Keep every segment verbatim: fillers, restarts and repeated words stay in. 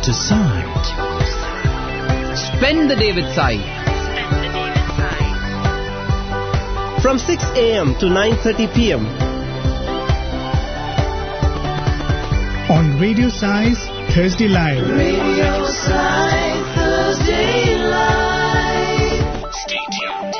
to Sai. Spend the day with Sai. From six a.m. to nine thirty p.m. On Radio Sai's Thursday Live. Radio Sai Thursday Live. Stay tuned.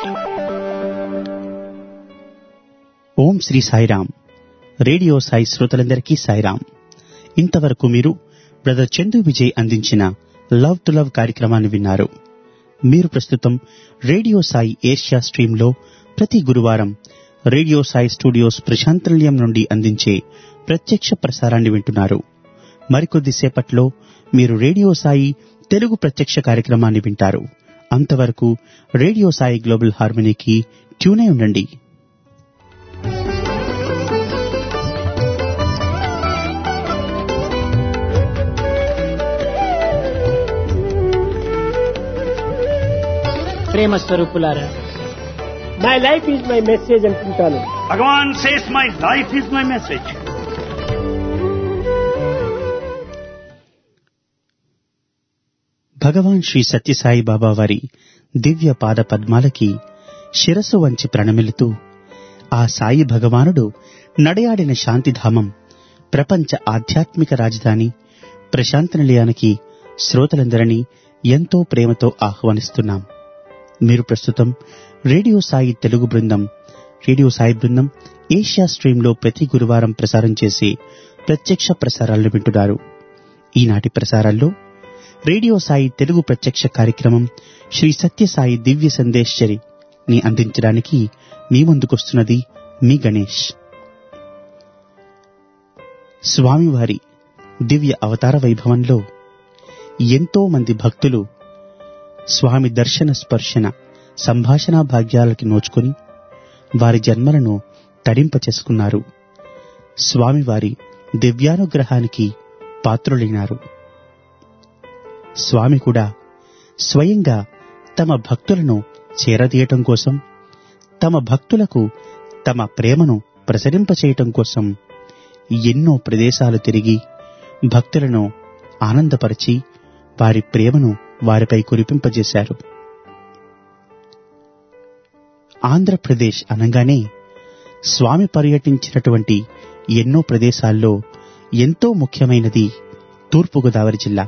Om Sri Sairam. Radio Sai శ్రోతలందరికీ సాయిరామ్. ఇంతవరకు మీరు brother Chandu Vijay అందించిన love to love కార్యక్రమాన్ని విన్నారు. మీరు ప్రస్తుతం radio Sai Asia స్ట్రీమ్లో ప్రతి గురువారం రేడియో సాయి స్టూడియోస్ ప్రశాంత్ నిలయం నుండి అందించే ప్రత్యక్ష ప్రసారాన్ని వింటున్నారు. మరికొద్దిసేపట్లో మీరు రేడియో సాయి తెలుగు ప్రత్యక్ష కార్యక్రమాన్ని వింటారు. అంతవరకు రేడియో సాయి గ్లోబల్ హార్మనీకి ట్యూనై ఉండండి. ప్రేమ స్వరూపులారా, my life is my message అంటుంటాను. Bhagavan says my life is my message. Bhagavan Sri Sathya Sai Baba వారి దివ్య పాద పద్మాలకి శిరస్సు వంచి ప్రణమిలుతూ ఆ సాయి భగవానుడు నడయాడిన శాంతిధామం, ప్రపంచ ఆధ్యాత్మిక రాజధాని ప్రశాంత నిలయానికి శ్రోతలందరినీ ఎంతో ప్రేమతో ఆహ్వానిస్తున్నాం. మీరు ప్రస్తుతం రేడియో సాయి తెలుగు బృందం రేడియో సాయి బృందం ఏషియా స్ట్రీమ్లో ప్రతి గురువారం ప్రసారం చేసే ప్రత్యక్ష ప్రసారాలను వింటున్నారు. ఈనాటి ప్రసారాల్లో రేడియో సాయి తెలుగు ప్రత్యక్ష కార్యక్రమం శ్రీ సత్యసాయి దివ్య సందేశ్వరి ని అందించడానికి మీ ముందుకొస్తున్నది మీ గణేష్. స్వామివారి దివ్య అవతార వైభవంలో ఎంతో మంది భక్తులు స్వామి దర్శన స్పర్శన సంభాషణా భాగ్యాలకి నోచుకుని వారి జన్మలను తడింప చేసుకున్నారు. స్వామివారి దివ్యానుగ్రహానికి పాత్రులైనారు. స్వామి కూడా స్వయంగా తమ భక్తులను చేరదీయటం కోసం, తమ భక్తులకు తమ ప్రేమను ప్రసరింపచేయటం కోసం ఎన్నో ప్రదేశాలు తిరిగి భక్తులను ఆనందపరిచి వారి ప్రేమను వారిపై కురిపింపజేశారు. ఆంధ్రప్రదేశ్ అనగానే స్వామి పర్యటించినటువంటి ఎన్నో ప్రదేశాల్లో ఎంతో ముఖ్యమైనది తూర్పుగోదావరి జిల్లా.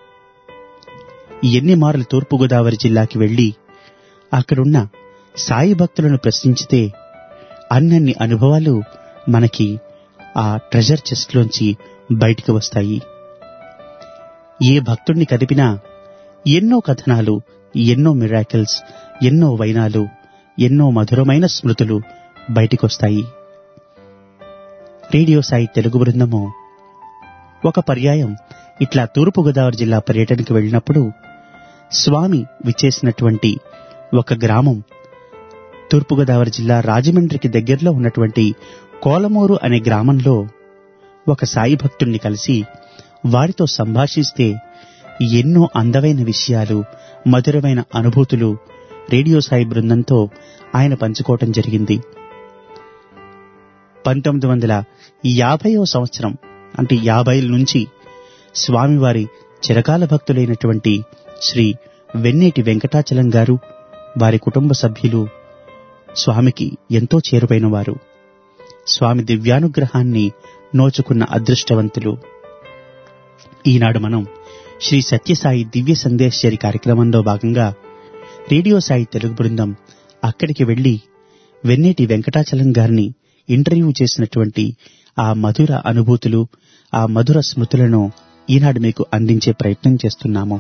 ఎన్ని మార్లు తూర్పుగోదావరి జిల్లాకి వెళ్లి అక్కడున్న సాయి భక్తులను ప్రశ్నించితే అన్నన్ని అనుభవాలు మనకి ఆ ట్రెజర్ చెస్ట్లోంచి బయటికి వస్తాయి. ఏ భక్తుణ్ణి కదిపినా ఎన్నో కథనాలు, ఎన్నో మిరాకిల్స్, ఎన్నో వైనాలు, ఎన్నో మధురమైన స్మృతులు బయటికొస్తాయి. రేడియో సాయి తెలుగు బృందము ఒక పర్యాయం ఇట్లా తూర్పుగోదావరి జిల్లా పర్యటనకు వెళ్ళినప్పుడు స్వామి విచ్చేసినటువంటి ఒక గ్రామం, తూర్పుగోదావరి జిల్లా రాజమండ్రికి దగ్గరలో ఉన్నటువంటి కోలమూరు అనే గ్రామంలో ఒక సాయి భక్తుణ్ణి కలిసి వారితో సంభాషిస్తే ఎన్నో అందమైన విషయాలు, మధురమైన అనుభూతులు రేడియో సాయి బృందంతో ఆయన పంచుకోవటం జరిగింది. పంతొమ్మిది వందల యాభైవ సంవత్సరం అంటే యాభైల నుంచి స్వామివారి చిరకాల భక్తులైనటువంటి శ్రీ వెన్నేటి వెంకటాచలం గారు, వారి కుటుంబ సభ్యులు స్వామికి ఎంతో చేరువైన వారు. స్వామి దివ్యానుగ్రహాన్ని నోచుకున్న అదృష్టవంతులు. ఈనాడు మనం శ్రీ సత్యసాయి దివ్య సందేశ్వరి కార్యక్రమంలో భాగంగా రేడియో సాయి తెలుగు బృందం అక్కడికి వెళ్లి వెన్నేటి వెంకటాచలం గారిని ఇంటర్వ్యూ చేసినటువంటి ఆ మధుర అనుభూతులు, ఆ మధుర స్మృతులను ఈనాడు మీకు అందించే ప్రయత్నం చేస్తున్నాము.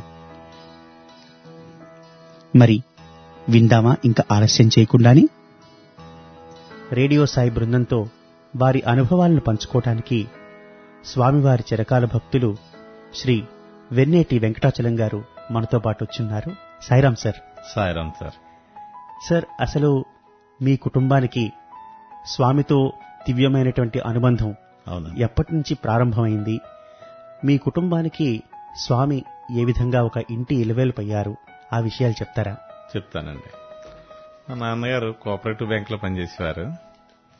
మరి విందామా ఇంకా ఆలస్యం చేయకుండానే? రేడియో సాయి బృందంతో వారి అనుభవాలను పంచుకోవటానికి స్వామివారి చిరకాల భక్తులు శ్రీ వెన్నేటి వెంకటాచలం గారు మనతో పాటు వచ్చున్నారు. Sairam sir. Sairam sir. Sir, అసలు మీ కుటుంబానికి స్వామితో దివ్యమైనటువంటి అనుబంధం ఎప్పటి నుంచి ప్రారంభమైంది? మీ కుటుంబానికి స్వామి ఏ విధంగా ఒక ఇంటి ఇలవేలుపయ్యారు? ఆ విషయాలు చెప్తారా? చెప్తానండి. మా నాన్నగారు కోఆపరేటివ్ బ్యాంక్ లో పనిచేసేవారు.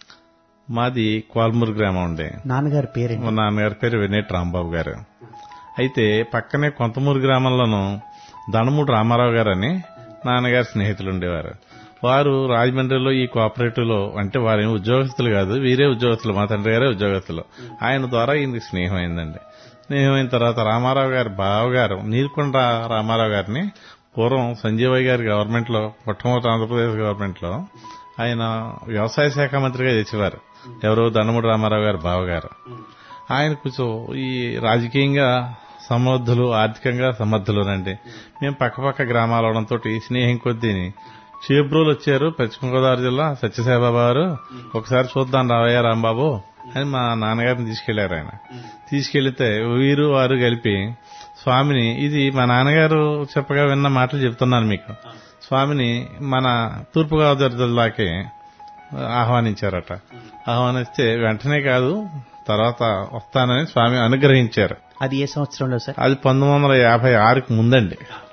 మాది కోల్మూరు గ్రామం ఉండే. నాన్నగారి పేరు? మా నాన్నగారి పేరు వెన్నేటి రాంబాబు గారు. అయితే పక్కనే కొంతమూరు గ్రామంలోనూ దండమూడి రామారావు గారు అని నాన్నగారి స్నేహితులు ఉండేవారు. వారు రాజమండ్రిలో ఈ కోఆపరేటివ్ లో, అంటే వారేం ఉద్యోగస్తులు కాదు, వీరే ఉద్యోగస్తులు, మా తండ్రి గారే ఉద్యోగస్తులు. ఆయన ద్వారా ఈయనకి స్నేహం అయిందండి. స్నేహం అయిన తర్వాత రామారావు గారి బావగారు నీరుకొండ రామారావు గారిని పూర్వం సంజీవయ్య గారి గవర్నమెంట్ లో, మొట్టమొదటి ఆంధ్రప్రదేశ్ గవర్నమెంట్ లో ఆయన వ్యవసాయ శాఖ మంత్రిగా చేసేవారు. ఎవరు? దండమూడి రామారావు గారి బావగారు. ఆయన కొంచెం ఈ రాజకీయంగా సమర్థులు, ఆర్థికంగా సమర్థులునండి. మేము పక్కపక్క గ్రామాలు అవడంతో స్నేహం కొద్దీ చేబ్రోలు వచ్చారు, పశ్చిమ గోదావరి జిల్లా సత్యసాయిబాబా గారు, ఒకసారి చూద్దాం రావయ్య రాంబాబు అని మా నాన్నగారిని తీసుకెళ్లారు. ఆయన తీసుకెళ్తే వీరు వారు కలిపి స్వామిని, ఇది మా నాన్నగారు చెప్పగా విన్న మాటలు చెప్తున్నాను మీకు, స్వామిని మన తూర్పుగోదావరి జిల్లాకి ఆహ్వానించారట. ఆహ్వానిస్తే వెంటనే కాదు, తర్వాత వస్తానని స్వామి అనుగ్రహించారు. అది ఏ సంవత్సరంలో సార్? అది పంతొమ్మిది వందల యాభై ఆరుకి ముందండి.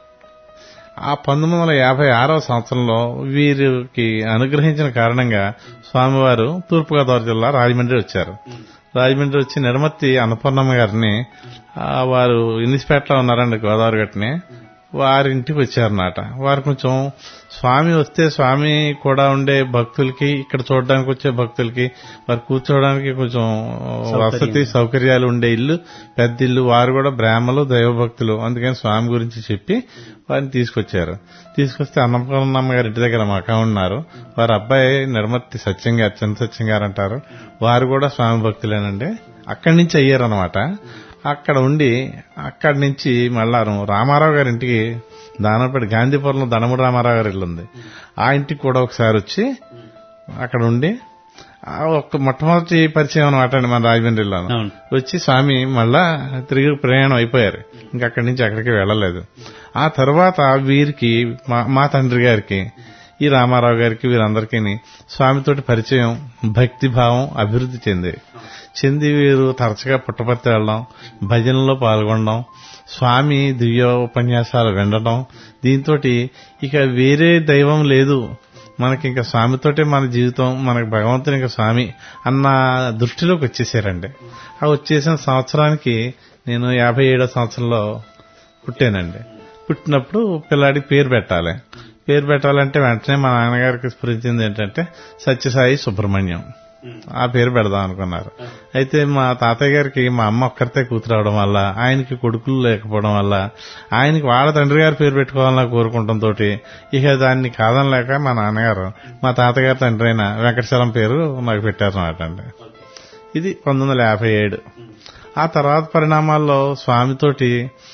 ఆ పంతొమ్మిది వందల యాభై ఆరవ సంవత్సరంలో వీరికి అనుగ్రహించిన కారణంగా స్వామివారు తూర్పుగోదావరి జిల్లా రాజమండ్రి వచ్చారు. రాజమండ్రి వచ్చి నిడమర్తి అన్నపూర్ణమ్మ గారిని, వారు ఇన్నిస్పేటలో ఉన్నారండి గోదావరి గట్టుని, వారింటికి వచ్చారన్నమాట. వారు కొంచెం స్వామి వస్తే స్వామి కూడా ఉండే భక్తులకి, ఇక్కడ చూడడానికి వచ్చే భక్తులకి వారు కూర్చోవడానికి కొంచెం వసతి సౌకర్యాలు ఉండే ఇల్లు, పెద్ద ఇల్లు. వారు కూడా బ్రాహ్మలు, దైవభక్తులు. అందుకని స్వామి గురించి చెప్పి వారిని తీసుకొచ్చారు. తీసుకొస్తే అన్నపూర్ణమ్మ గారి ఇంటి దగ్గర మకా ఉన్నారు. వారి అబ్బాయి నిడమర్తి సత్యం గారు, చిన్న సత్యం గారు అంటారు. వారు కూడా స్వామి భక్తులేనండి. అక్కడి నుంచి అయ్యారన్నమాట. అక్కడ ఉండి అక్కడి నుంచి మళ్ళా రామారావు గారి ఇంటికి, దానపేట గాంధీపురంలో దండమూడి రామారావు గారి ఇల్లు ఉంది, ఆ ఇంటికి కూడా ఒకసారి వచ్చి అక్కడ ఉండి ఒక మొట్టమొదటి పరిచయం అనమాట అండి మన రాజమండ్రిలో. వచ్చి స్వామి మళ్ళా తిరిగి ప్రయాణం అయిపోయారు. ఇంకా అక్కడి నుంచి అక్కడికి వెళ్లలేదు. ఆ తర్వాత వీరికి, మా తండ్రి గారికి, ఈ రామారావు గారికి, వీరందరికీ స్వామితోటి పరిచయం, భక్తి భావం అభివృద్ధి చెంది చెంది వీరు తరచుగా పుట్టపర్తి వెళ్లడం, భజనలో పాల్గొనడం, స్వామి దివ్య ఉపన్యాసాలు వినడం. దీంతో ఇక వేరే దైవం లేదు మనకి, ఇంకా స్వామితోటే మన జీవితం, మనకి భగవంతుని ఇంకా స్వామి అన్న దృష్టిలోకి వచ్చేసారండి. ఆ వచ్చేసిన సంవత్సరానికి నేను యాభై ఏడో సంవత్సరంలో పుట్టానండి. పుట్టినప్పుడు పిల్లాడికి పేరు పెట్టాలి. పేరు పెట్టాలంటే వెంటనే మా నాన్నగారికి స్ఫురించింది ఏంటంటే సత్యసాయి సుబ్రహ్మణ్యం, ఆ పేరు పెడదాం అనుకున్నారు. అయితే మా తాతయ్య గారికి మా అమ్మ ఒక్కరితే కూతురవడం వల్ల, ఆయనకి కొడుకులు లేకపోవడం వల్ల, ఆయనకి వాళ్ళ తండ్రి గారి పేరు పెట్టుకోవాలని కోరుకుంటంతో ఇక దాన్ని కాదనలేక మా నాన్నగారు మా తాతగారి తండ్రి అయిన వెంకటచలం పేరు నాకు పెట్టారన్నమాట అండి. ఇది పంతొమ్మిది వందల యాభై ఏడు. ఆ తర్వాత పరిణామాల్లో స్వామితోటి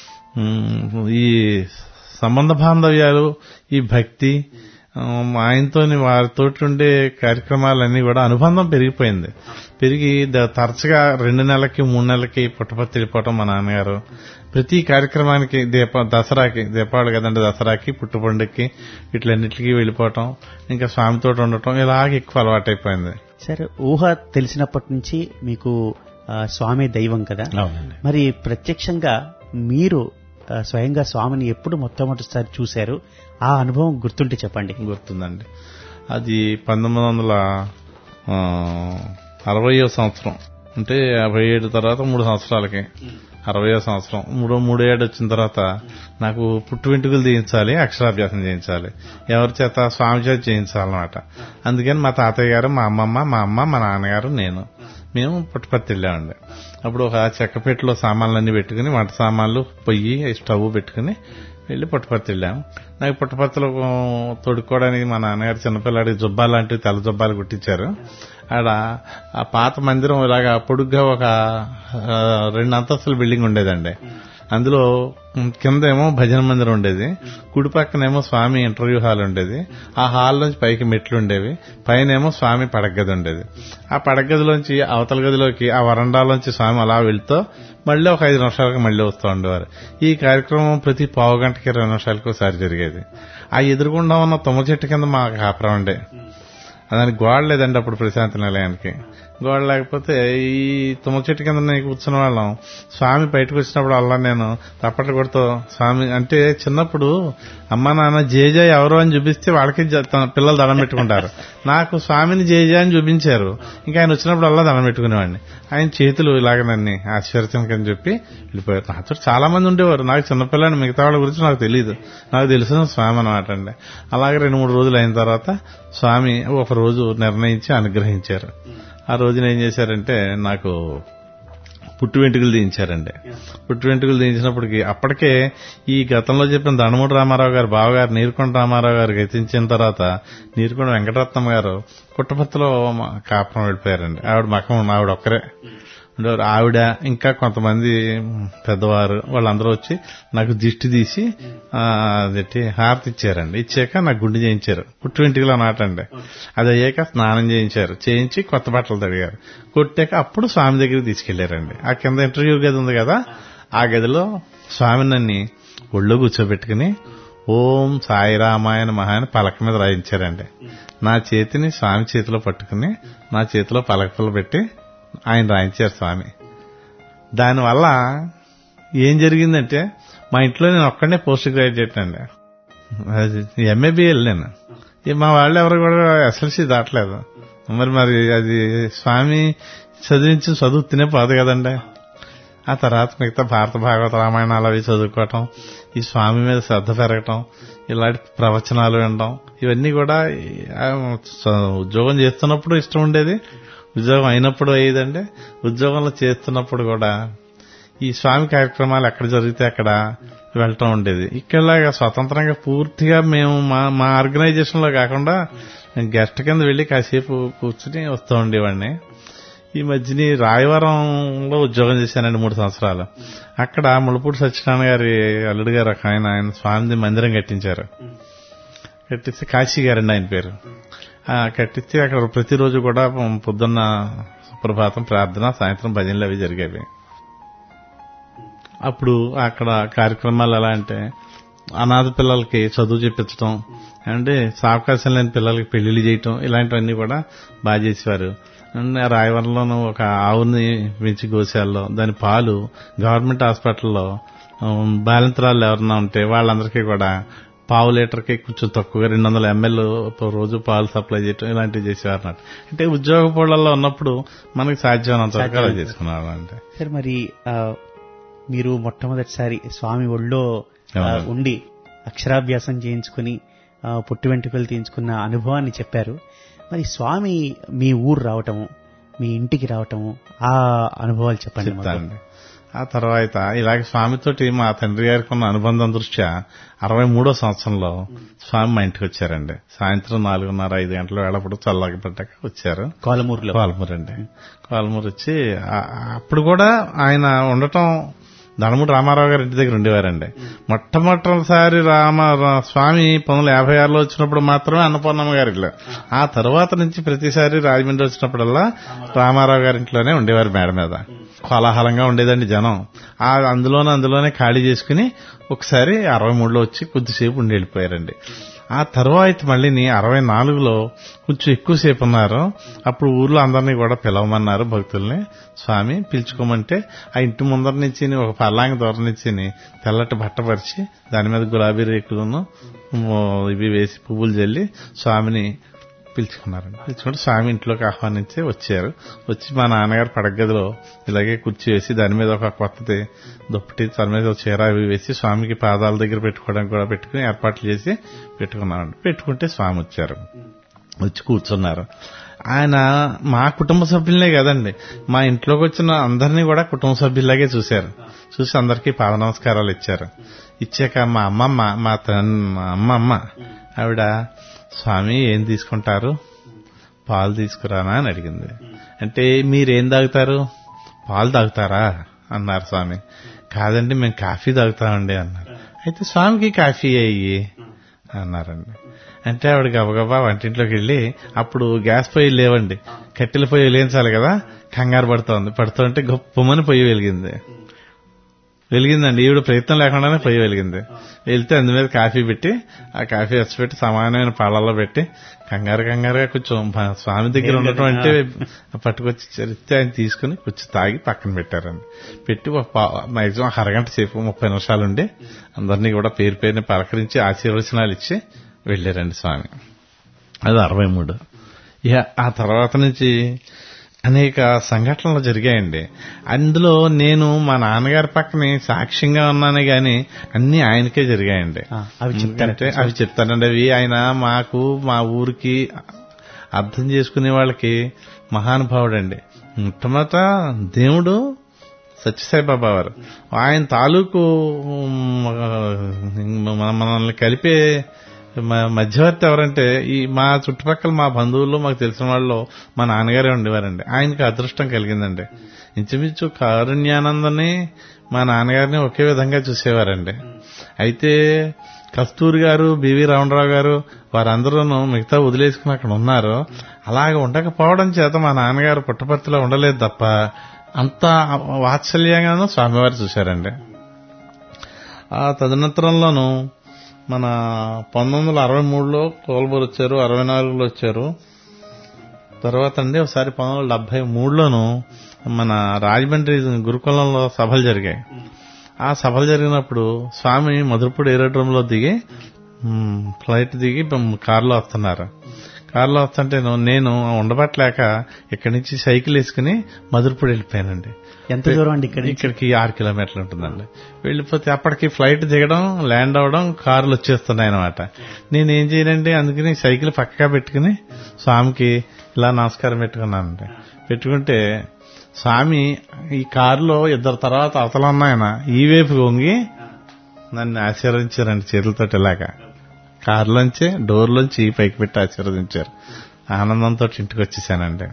ఈ సంబంధ బాంధవ్యాలు, ఈ భక్తి, ఆయనతోని వారితో ఉండే కార్యక్రమాలన్నీ కూడా అనుబంధం పెరిగిపోయింది. పెరిగి తరచుగా రెండు నెలలకి మూడు నెలలకి పుట్టపర్తి వెళ్ళిపోవటం మా నాన్నగారు. ప్రతి కార్యక్రమానికి, దీప దసరాకి, దీపావళి కదండి, దసరాకి, పుట్టు పండుగకి, ఇట్లన్నిటికీ వెళ్ళిపోవటం, ఇంకా స్వామితో ఉండటం, ఇలాగ ఎక్కువ అలవాటైపోయింది. సరే, ఊహ తెలిసినప్పటి నుంచి మీకు స్వామి దైవం కదా, మరి ప్రత్యక్షంగా మీరు స్వయంగా స్వామిని ఎప్పుడు మొట్టమొదటిసారి చూశారు? ఆ అనుభవం గుర్తుంటే చెప్పండి. గుర్తుందండి. అది పంతొమ్మిది వందల అరవయో సంవత్సరం, అంటే యాభై ఏడు తర్వాత మూడు సంవత్సరాలకి అరవయో సంవత్సరం, మూడో మూడో ఏడు వచ్చిన తర్వాత నాకు పుట్టు వెంట్రుకలు చేయించాలి, అక్షరాభ్యాసం చేయించాలి, ఎవరి చేత? స్వామి చేత చేయించాలన్నమాట. అందుకని మా తాతయ్య గారు, మా అమ్మమ్మ, మా అమ్మ, మా నాన్నగారు, నేను మేము పుట్టపర్తి వెళ్ళామండి. అప్పుడు ఒక చెక్కపెట్టలో సామాన్లన్నీ పెట్టుకుని, వంట సామాన్లు, పొయ్యి, స్టవ్ పెట్టుకుని వెళ్ళి పుట్టపర్తి వెళ్ళాము. నాకు పుట్టపర్తిలో తొడుక్కోవడానికి మా నాన్నగారు చిన్నపిల్లాడికి జుబ్బాలు లాంటివి, తెల్ల జుబ్బాలు కుట్టించారు. ఆడ ఆ పాత మందిరం ఇలాగా పొడుగ్గా ఒక రెండు అంతస్తుల బిల్డింగ్ ఉండేదండి. అందులో కిందేమో భజన మందిరం ఉండేది, కుడి పక్కనేమో స్వామి ఇంటర్వ్యూ హాల్ ఉండేది. ఆ హాల్ నుంచి పైకి మెట్లు ఉండేవి, పైనేమో స్వామి పడగది ఉండేది. ఆ పడగదిలోంచి అవతల గదిలోకి, ఆ వరండాలోంచి స్వామి అలా వెళ్తూ మళ్ళీ ఒక ఐదు నిమిషాలకు మళ్ళీ వస్తూ ఉండేవారు. ఈ కార్యక్రమం ప్రతి పావు గంటకి ఇరవై నిమిషాలకు ఒకసారి జరిగేది. ఆ ఎదురుగుండా ఉన్న తుమ్మ చెట్టు కింద మా కాపురం ఉండే. దానికి గోడ లేదండి అప్పుడు ప్రశాంతి నిలయానికి. గోడ లేకపోతే ఈ తుమ్మ చెట్టు కింద నేను కూర్చున్న వాళ్ళం. స్వామి బయటకు వచ్చినప్పుడు అలా నేను తప్పట్లు కొడుతూ స్వామి అంటే చిన్నప్పుడు అమ్మ నాన్న జేజ ఎవరో అని చూపిస్తే వాళ్ళకి పిల్లలు దండం పెట్టుకుంటారు. నాకు స్వామిని జేజ అని చూపించారు. ఇంకా ఆయన వచ్చినప్పుడు అలా దండం పెట్టుకునేవాడిని. ఆయన చేతులు ఇలాగ నన్ను ఆశీర్వచనకని చెప్పి వెళ్ళిపోయారు. నాతో చాలా మంది ఉండేవారు. నాకు చిన్నపిల్లని మిగతా వాళ్ళ గురించి నాకు తెలియదు. నాకు తెలిసిన స్వామి అనమాట అండి. అలాగే రెండు మూడు రోజులు అయిన తర్వాత స్వామి ఒక రోజు నిర్ణయించి అనుగ్రహించారు. ఆ రోజున ఏం చేశారంటే నాకు పుట్టు వెంట్రుకలు తీయించారండి. పుట్టు వెంట్రుకలు తీయించినప్పటికీ అప్పటికే ఈ గతంలో చెప్పిన దండమూడి రామారావు గారు బావగారు నీరుకొండ రామారావు గారు గతించిన తర్వాత నీరుకొండ వెంకటరత్నం గారు పుట్టపర్తిలో కాపురం వెళ్ళిపోయారండి. ఆవిడ మకం ఆవిడ ఒక్కరే ఉండేవారు. ఆవిడ ఇంకా కొంతమంది పెద్దవారు వాళ్ళందరూ వచ్చి నాకు దిష్టి తీసి అదేంటి హారతి ఇచ్చారండి. ఇచ్చాక నాకు గుండె చేయించారు. పుట్టు వెంట్రుకలు నాటండి. అది అయ్యాక స్నానం చేయించారు. చేయించి కొత్త బట్టలు తడిగారు. కొట్టాక అప్పుడు స్వామి దగ్గరికి తీసుకెళ్లారండి. ఆ కింద ఇంటర్వ్యూ గది ఉంది కదా, ఆ గదిలో స్వామి నన్ను ఒళ్ళో కూర్చోబెట్టుకుని ఓం సాయి రామాయణ మహా అని పలక మీద రాయించారండి. నా చేతిని స్వామి చేతిలో పట్టుకుని నా చేతిలో పలకలు పెట్టి ఆయన రాయించారు స్వామి. దానివల్ల ఏం జరిగిందంటే మా ఇంట్లో నేను ఒక్కడే పోస్ట్ గ్రాడ్యుయేట్ అండి. ఎంఏబిఎల్ నేను. మా వాళ్ళు ఎవరు కూడా ఎస్ఎల్సీ దాటలేదు. మరి మరి అది స్వామి చదివించి చదువు తినే పోదు కదండి. ఆ తర్వాత మిగతా భారత భాగవత రామాయణాలు అవి చదువుకోవటం, ఈ స్వామి మీద శ్రద్ధ పెరగటం, ఇలాంటి ప్రవచనాలు వినడం, ఇవన్నీ కూడా ఉద్యోగం చేస్తున్నప్పుడు ఇష్టం ఉండేది. ఉద్యోగం అయినప్పుడు అయ్యేదండి. ఉద్యోగంలో చేస్తున్నప్పుడు కూడా ఈ స్వామి కార్యక్రమాలు ఎక్కడ జరిగితే అక్కడ వెళ్ళటం ఉండేది. ఇక్కడ స్వతంత్రంగా పూర్తిగా మేము మా మా ఆర్గనైజేషన్ లో కాకుండా గెస్ట్ కింద వెళ్లి కాసేపు కూర్చుని వస్తూ ఉండేవాడిని. ఈ మధ్యని రాయవరంలో ఉద్యోగం చేశానండి మూడు సంవత్సరాలు. అక్కడ ముళ్ళపూడి సత్యనారాయణ గారి అల్లుడు గారు ఆయన ఆయన స్వామి మందిరం కట్టించారు. కట్టిస్తే కాశీ గారండి ఆయన పేరు. కట్టిస్తే అక్కడ ప్రతిరోజు కూడా పొద్దున్న సుప్రభాతం ప్రార్థన, సాయంత్రం భజనలు అవి జరిగేవి. అప్పుడు అక్కడ కార్యక్రమాలు ఎలా అంటే అనాథ పిల్లలకి చదువు చెప్పించడం, అంటే అవకాశం లేని పిల్లలకి పెళ్లిళ్ళు చేయటం, ఇలాంటివన్నీ కూడా బాగా చేసేవారు. రాయవరంలోనూ ఒక ఆవుని పెంచి గోశాలలో దాని పాలు గవర్నమెంట్ హాస్పిటల్లో బాలింతరాలు ఎవరన్నా ఉంటే వాళ్ళందరికీ కూడా పావు లీటర్కి కొంచెం తక్కువగా రెండు వందల ఎంఎల్ రోజు పాలు సప్లై చేయటం, ఇలాంటివి చేసేవారు అన్నట్టు. అంటే ఉద్యోగ పోళ్లలో ఉన్నప్పుడు మనకి సాధ్యమైనంత వరకు అలా చేసుకున్నారు. అంటే సార్ మరి మీరు మొట్టమొదటిసారి స్వామి ఒళ్ళో ఉండి అక్షరాభ్యాసం చేయించుకుని పుట్టు వెంట్రుకలు తీయించుకున్న అనుభవాన్ని చెప్పారు. మరి స్వామి మీ ఊరు రావటము, మీ ఇంటికి రావటము, ఆ అనుభవాలు చెప్పండి. చెప్తానండి. ఆ తర్వాత ఇలాగే స్వామితోటి మా తండ్రి గారికి ఉన్న అనుబంధం దృష్ట్యా అరవై మూడో సంవత్సరంలో స్వామి మా ఇంటికి వచ్చారండి. సాయంత్రం నాలుగున్నర ఐదు గంటల వేళప్పుడు చల్లగా పడ్డాక వచ్చారు. కోలమూరులో కోలమూరు అండి. కోలమూరు వచ్చి అప్పుడు కూడా ఆయన ఉండటం దండమూడి రామారావు గారి ఇంటి దగ్గర ఉండేవారండి. మొట్టమొదటిసారి రామ స్వామి పంతొమ్మిది వందల యాభై ఆరులో వచ్చినప్పుడు మాత్రమే అన్నపూర్ణమ్మ గారి ఇల్లు. ఆ తర్వాత నుంచి ప్రతిసారి రాజమండ్రి వచ్చినప్పుడల్లా రామారావు గారి ఇంట్లోనే ఉండేవారు. మేడ మీద కోలాహలంగా ఉండేదండి జనం. ఆ అందులోనే అందులోనే ఖాళీ చేసుకుని ఒకసారి అరవై మూడులో వచ్చి కొద్దిసేపు ఉండి వెళ్ళిపోయారండి. ఆ తర్వాత మళ్ళీ అరవై నాలుగులో కొంచెం ఎక్కువసేపు ఉన్నారు. అప్పుడు ఊర్లో అందరినీ కూడా పిలవమన్నారు భక్తుల్ని. స్వామి పిలుచుకోమంటే ఆ ఇంటి ముందర నుంచి ఒక పల్లాంగి దూరం నుంచి తెల్లటి బట్ట పరిచి దాని మీద గులాబీ రేకులను ఇవి వేసి పువ్వులు జల్లి స్వామిని పిలుచుకున్నారండి. పిలుచుకుంటే స్వామి ఇంట్లోకి ఆహ్వానించి వచ్చారు. వచ్చి మా నాన్నగారు పడగదిలో ఇలాగే కుర్చీ వేసి దాని మీద ఒక కొత్తది దుప్పటి, దాని మీద ఒక చీర అవి వేసి స్వామికి పాదాల దగ్గర పెట్టుకోవడానికి కూడా పెట్టుకుని ఏర్పాట్లు చేసి పెట్టుకున్నామండి. పెట్టుకుంటే స్వామి వచ్చారు. వచ్చి కూర్చున్నారు. ఆయన మా కుటుంబ సభ్యులనే కదండి, మా ఇంట్లోకి వచ్చిన అందరినీ కూడా కుటుంబ సభ్యులాగే చూశారు. చూసి అందరికీ పాద నమస్కారాలు ఇచ్చారు. ఇచ్చాక మా అమ్మమ్మ మా అమ్మమ్మ ఆవిడ స్వామి ఏం తీసుకుంటారు, పాలు తీసుకురానా అని అడిగింది. అంటే మీరేం తాగుతారు, పాలు తాగుతారా అన్నారు స్వామి. కాదండి మేము కాఫీ తాగుతామండి అన్నారు. అయితే స్వామికి కాఫీ అయ్యి అన్నారండి. అంటే ఆవిడ గబగబా వంటింట్లోకి వెళ్ళి, అప్పుడు గ్యాస్ పొయ్యి లేవండి, కట్టెల పొయ్యి వెలిగించాలి కదా, కంగారు పడుతోంది. పడుతుంటే గొప్పమని పొయ్యి వెలిగింది. వెలిగిందండి. ఈవిడ ప్రయత్నం లేకుండానే పొయ్యి వెలిగింది. వెళ్తే అందు మీద కాఫీ పెట్టి ఆ కాఫీ వచ్చి పెట్టి సమానమైన పాలల్లో పెట్టి కంగారు కంగారుగా కొంచెం స్వామి దగ్గర ఉండటం అంటే పట్టుకొచ్చి చరిత్ర ఆయన తీసుకుని కొంచెం తాగి పక్కన పెట్టారండి. పెట్టి మాక్సిమం అరగంట సేపు ముప్పై నిమిషాలు ఉండి అందరినీ కూడా పేరు పేరుని పలకరించి ఆశీర్వచనాలు ఇచ్చి వెళ్లారండి స్వామి. అది అరవై మూడు. ఇక ఆ తర్వాత నుంచి అనేక సంఘటనలు జరిగాయండి. అందులో నేను మా నాన్నగారి పక్కనే సాక్ష్యంగా ఉన్నానే గాని అన్ని ఆయనకే జరిగాయండి. అవి చెప్తారంటే అవి చెప్తానండి. అవి ఆయన మాకు మా ఊరికి అర్థం చేసుకునే వాళ్ళకి మహానుభావుడండి. మొట్టమొదట దేవుడు సత్యసాయిబాబా వారు, ఆయన తాలూకు మనల్ని కలిపే మధ్యవర్తి ఎవరంటే ఈ మా చుట్టుపక్కల మా బంధువుల్లో మాకు తెలిసిన వాళ్ళు మా నాన్నగారే ఉండేవారండి. ఆయనకి అదృష్టం కలిగిందండి. ఇంచుమించు కారుణ్యానందని మా నాన్నగారిని ఒకే విధంగా చూసేవారండి. అయితే కస్తూరి గారు, బివి రామరావు గారు వారందరూ మిగతా వదిలేసుకుని అక్కడ ఉన్నారు. అలాగ ఉండకపోవడం చేత మా నాన్నగారు పుట్టపర్తిలో ఉండలేదు తప్ప అంత వాత్సల్యంగానూ స్వామివారు చూశారండి. ఆ తదనంతరంలోనూ మన పంతొమ్మిది వందల అరవై మూడులో కోల్బూర్ వచ్చారు, అరవై నాలుగులో వచ్చారు. తర్వాత అండి ఒకసారి పంతొమ్మిది వందల డెబ్బై మూడులోను మన రాజమండ్రి గురుకులంలో సభలు జరిగాయి. ఆ సభలు జరిగినప్పుడు స్వామి మధురపూడి ఏరోడ్రోమ్ లో దిగి ఫ్లైట్ దిగి కారులో వస్తున్నారు. కారులో వస్తుంటే నేను ఉండబట్టలేక ఇక్కడి నుంచి సైకిల్ వేసుకుని మధురపూడి వెళ్ళిపోయానండి. ఎంత దూరం అండి? ఇక్కడ ఇక్కడికి ఆరు కిలోమీటర్లు ఉంటుందండి. వెళ్ళిపోతే అప్పటికి ఫ్లైట్ దిగడం, ల్యాండ్ అవడం, కార్లు వచ్చేస్తున్నాయి అనమాట. నేనేం చేయనండి, అందుకని సైకిల్ పక్కగా పెట్టుకుని స్వామికి ఇలా నమస్కారం పెట్టుకున్నానండి. పెట్టుకుంటే స్వామి ఈ కారులో ఇద్దరు తర్వాత అవతలన్నాయన ఈ వైపు వంగి నన్ను ఆశీర్వదించారండి చేతులతో. ఇలాగా కారులోంచి డోర్లోంచి పైకి పెట్టి ఆశీర్వదించారు. ఆనందంతో ఇంటికి వచ్చేసానండి.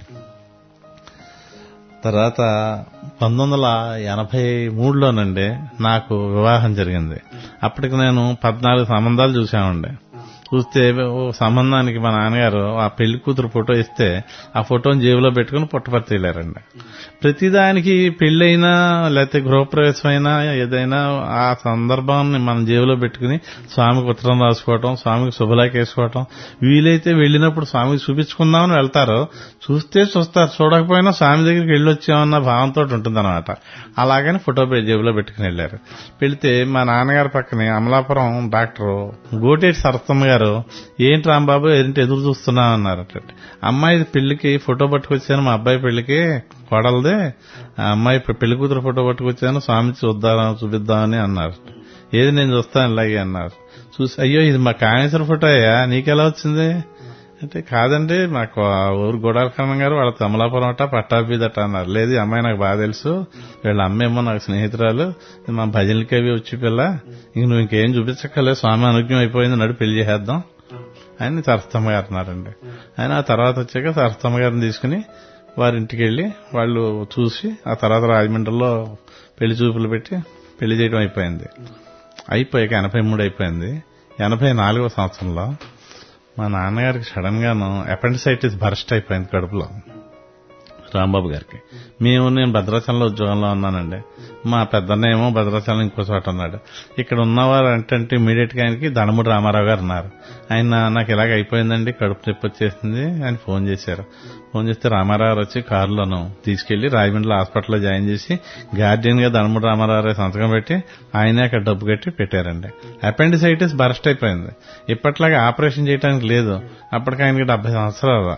తర్వాత పంతొమ్మిది వందల ఎనభై మూడులోనండి నాకు వివాహం జరిగింది. అప్పటికి నేను పద్నాలుగు సంబంధాలు చూశామండి. చూస్తే ఓ సంబంధానికి మా నాన్నగారు ఆ పెళ్లి కూతురు ఫోటో ఇస్తే ఆ ఫోటోని జేబులో పెట్టుకుని పుట్టపర్తి వెళ్ళారండి. ప్రతిదానికి పెళ్లైనా లేకపోతే గృహప్రవేశం అయినా ఏదైనా ఆ సందర్భాన్ని మనం జేబులో పెట్టుకుని స్వామికి ఉత్తరం రాసుకోవటం, స్వామికి శుభలేఖ వేసుకోవటం, వీలైతే వెళ్ళినప్పుడు స్వామికి చూపించుకుందామని వెళ్తారు. చూస్తే చూస్తారు, చూడకపోయినా స్వామి దగ్గరికి వెళ్ళొచ్చామన్న భావంతో ఉంటుందన్నమాట. అలాగని ఫోటో జేబులో పెట్టుకుని వెళ్ళారు. వెళితే మా నాన్నగారి పక్కనే అమలాపురం డాక్టర్ గోటేటి సరస్వమ్మ గారు, ఏంటి రాంబాబు ఏంటి ఎదురు చూస్తున్నా అన్నారు. అమ్మాయి పెళ్లికి ఫోటో పట్టుకొచ్చాను, మా అబ్బాయి పెళ్లికి కోడలదే, ఆ అమ్మాయి పెళ్లి కూతురు ఫోటో పట్టుకొచ్చాను, స్వామి చూద్దాం చూపిద్దామని అన్నారు. ఏది నేను చూస్తాను ఇలాగే అన్నారు. చూసి అయ్యో ఇది మా కామేశ్వర ఫోటో అయ్యా, నీకెలా వచ్చింది అంటే, కాదండి మాకు ఆ ఊరు గోడాలకరణ గారు వాళ్ళ అమలాపురం అట పట్టాభిదట అన్నారు. లేదు ఈ అమ్మాయి నాకు బాగా తెలుసు, వీళ్ళ అమ్మేమో నాకు స్నేహితురాలు, మా భజనలకి అవి వచ్చి పిల్ల, ఇంక నువ్వు ఇంకేం చూపించక్కర్లేదు, స్వామి అనుజ్ఞం అయిపోయింది, నడు పెళ్లి చేసేద్దాం అని సరస్వమ్మ గారు అన్నారండి. ఆయన ఆ తర్వాత వచ్చాక సరస్వమ్మ గారిని తీసుకుని వారింటికి వెళ్లి వాళ్ళు చూసి ఆ తర్వాత రాజమండ్రిలో పెళ్లి చూపులు పెట్టి పెళ్లి చేయడం అయిపోయింది. అయిపోయాక ఎనభై మూడు అయిపోయింది. ఎనభై నాలుగో సంవత్సరంలో మా నాన్నగారికి సడన్ గాను అపెండిసైటిస్ బర్స్ట్ అయిపోయింది కడుపులో, రాంబాబు గారికి. మేము నేను భద్రాచలంలో ఉద్యోగంలో ఉన్నానండి. మా పెద్దన్న ఏమో భద్రాచలం ఇంకో చోట ఉన్నాడు. ఇక్కడ ఉన్నవారు అంటే ఇమీడియట్ గా ఆయనకి దండమూడి రామారావు గారు ఉన్నారు. ఆయన నాకు ఇలాగ అయిపోయిందండి, కడుపు నొప్పి వచ్చేసింది అని ఫోన్ చేశారు. ఫోన్ చేస్తే రామారావు గారు వచ్చి కారులోను తీసుకెళ్లి రాజమండ్రిలో హాస్పిటల్లో జాయిన్ చేసి గార్డియన్ గా దండమూడి రామారావు సంతకం పెట్టి ఆయనే అక్కడ డబ్బు కట్టి పెట్టారండి. అపెండిసైటిస్ బర్స్ట్ అయిపోయింది. ఇప్పట్లాగా ఆపరేషన్ చేయడానికి లేదు. అప్పటికి ఆయనకి డెబ్బై సంవత్సరాలు.